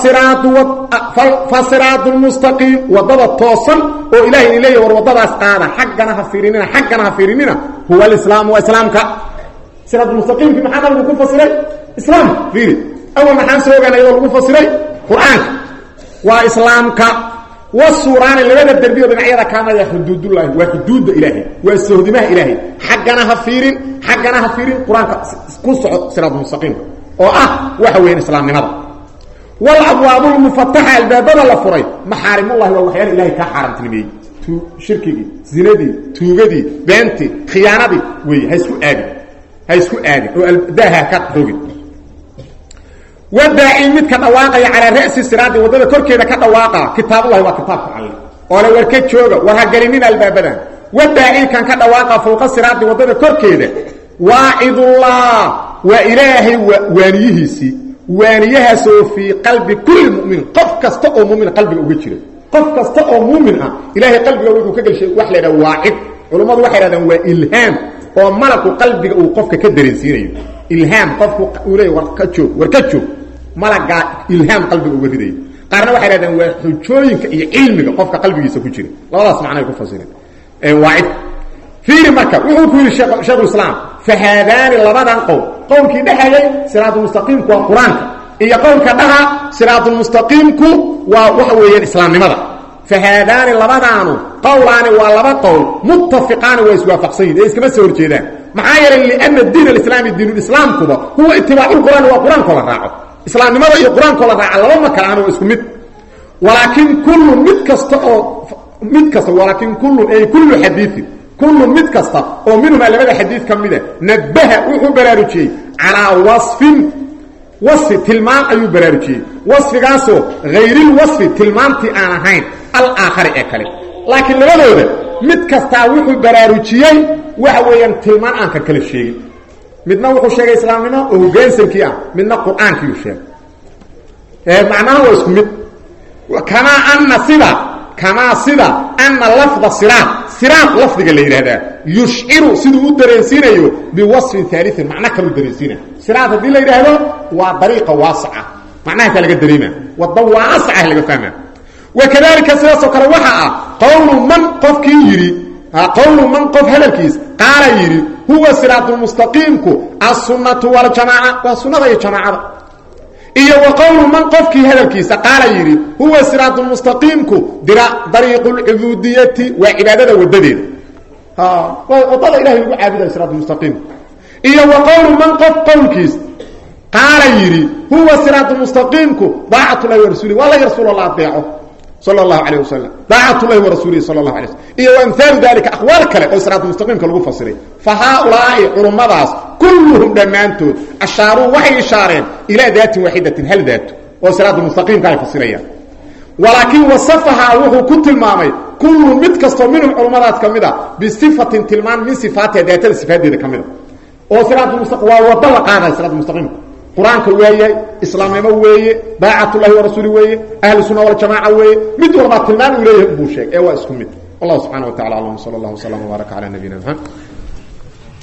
fasiraatu mustaqim wadada toosan oo ilaahay ilayhi war wadadaas qaada xaqana ha fiirinina huwa alislaam wa islaamka صراط المستقيم في محل لو كفسري اسلام فيه اول ما حان سوغان ايو لو كفسري قران واسلامك والسوران اللي بدا الدربيه بنعيده كامل حدود الله وحدود الهي وسهدمه الهي حقنا هفيرين قران كسو صراط المستقيم او waxa weyn islaamnimada wal abwaab mufattaha albabada la furay maxaarim allah wa waxyar ilaahi ka xaramtilmiyay shirkigi zinadi tuugadi beenti khiyaanadi way haysku aadi oo aldaha ka rogi wadaa'i mid ka dhawaaqay ala ra'si siraadi wadada korkeeda ka dhawaaqa kitaabullah wa kitaabka Allah oo la warka jooga waxa galinin albaabada wadaa'i kan ka dhawaaqa fawqa siraadi wadada korkeeda wa'idullah wa ilaahi waaniyihiisi waaniyahaasoo fi qalbi kulli mu'min qof kasta oo mu'min qalbiga uga jira qof kasta oo mu'min ah ilaahi qalbiga wuxuu ka galshay wax leeyahay waa'id culimadu waxay yiraahdaan waa ilham oo malaku qalbiga uu qofka ka dareensiinayo ilham qofku uu leeyahay warka joog malaga ilham qalbiga uga riday qaarna waxay yiraahdaan waa xujooyinka iyo cilmiga qofka qalbigiisa ku jira labadaas macna ay ku fasireen waa'id fiiri marka wuxuu ku yiri sheekh islaam fahaadaan labadan qowlkii dhaxayay siraatu mustaqim ku quraanka iyo qowlka dhaha siraatu mustaqim ku waa waxa weeyaan islaamnimada فهذان لبدان قولان ولبا قول متفقان ويسوافقين ايش كما سو horjeedaan maxaa لان الدين الاسلامي الدين الاسلام كبا هو اتباع القران والقران كلا راعو اسلامnimada iyo quraanka la raaco laba ma kala isku mid walaakin kullu mid kasta walaakin kullu ay kullu xadiithin kullu mid kasta oo minhuma labada xadiid ka mida nabaha wuxuu baraarujiyey calaa wasfi tilmaan ayuu baraarujiyey wasfigaasoo hayrilwasfi tilmaantii aan ahayn alaakhari ee kale laakiin labadooda mid kastaa wuxuu baraarujiyey waxa weeyaan tilmaan aan ka kala sheegin midna wuxuu sheegay islaamnimo oo hoggaansankii ah midna qur-aankiiuu sheegay macnaha waa isku mid kamaa sida ana lafda siraad lafdiga la yidhaahdaa yushciru siduu u dareensiinayo biwasfin aaliin macno kaluu dareensiinaya siraad haddii la yidhaahdo waa dariiqa waasaca macnahaasaa laga dareema wadda waasaca laga fahma wakadalika sidaasoo kale waxa ah qowlu man qof hadalkiis qaala yidhi huwa siraadulmustaqiimku assunnatu waljamaaca waa sunnada iyo jamaacada iyo wa qowlu man qofkii hadalkiisa qaala yidhi huwa siraadulmustaqiimku dariiqulcubuudiyati waa cibaadada wadadeeda wadada ilahay lagu caabudayo siraadulmustaqiimku iyo wa qowlu man qof qowlkiis qaala yidhi huwa siraadulmustaqiimku daacatullahi wa rasuulihi waa la rasuul alla adeeco sala allahu calayh wasalam daacatullahi wa rasuulihi sala allahu alay waslm iyo waamhaalu dalika aqwaal kale oo siraadulmustaqiimka lagu fasiray fa haaulaa'i culummadaas kulluhum dhammaantood ashaaruu waxay ishaareen ilaa daatin waaxidatin hal daato oo siraadulmustaqiimka ay fasirayaan walaakiin wasafahaa wuxuu ku tilmaamay kullu mid kastoo minhum culummadaas ka mid a bisifatin tilmaan min sifaatiha daatada sifaaddeeda ka mid a oo waa wadda la qaadaya siraadulmustaqiimka qur-aanka waayahay islaamnimo weeye daacatullahi wa rasuuli weeye ahlu sunna waljamaaca weeye mid walbaa tilmaan uu leeyahay buu sheegay ee waa isku mid wallahu subxana wa tacala alam sala allah wasalam wbaaraka cala nabiyina maxamed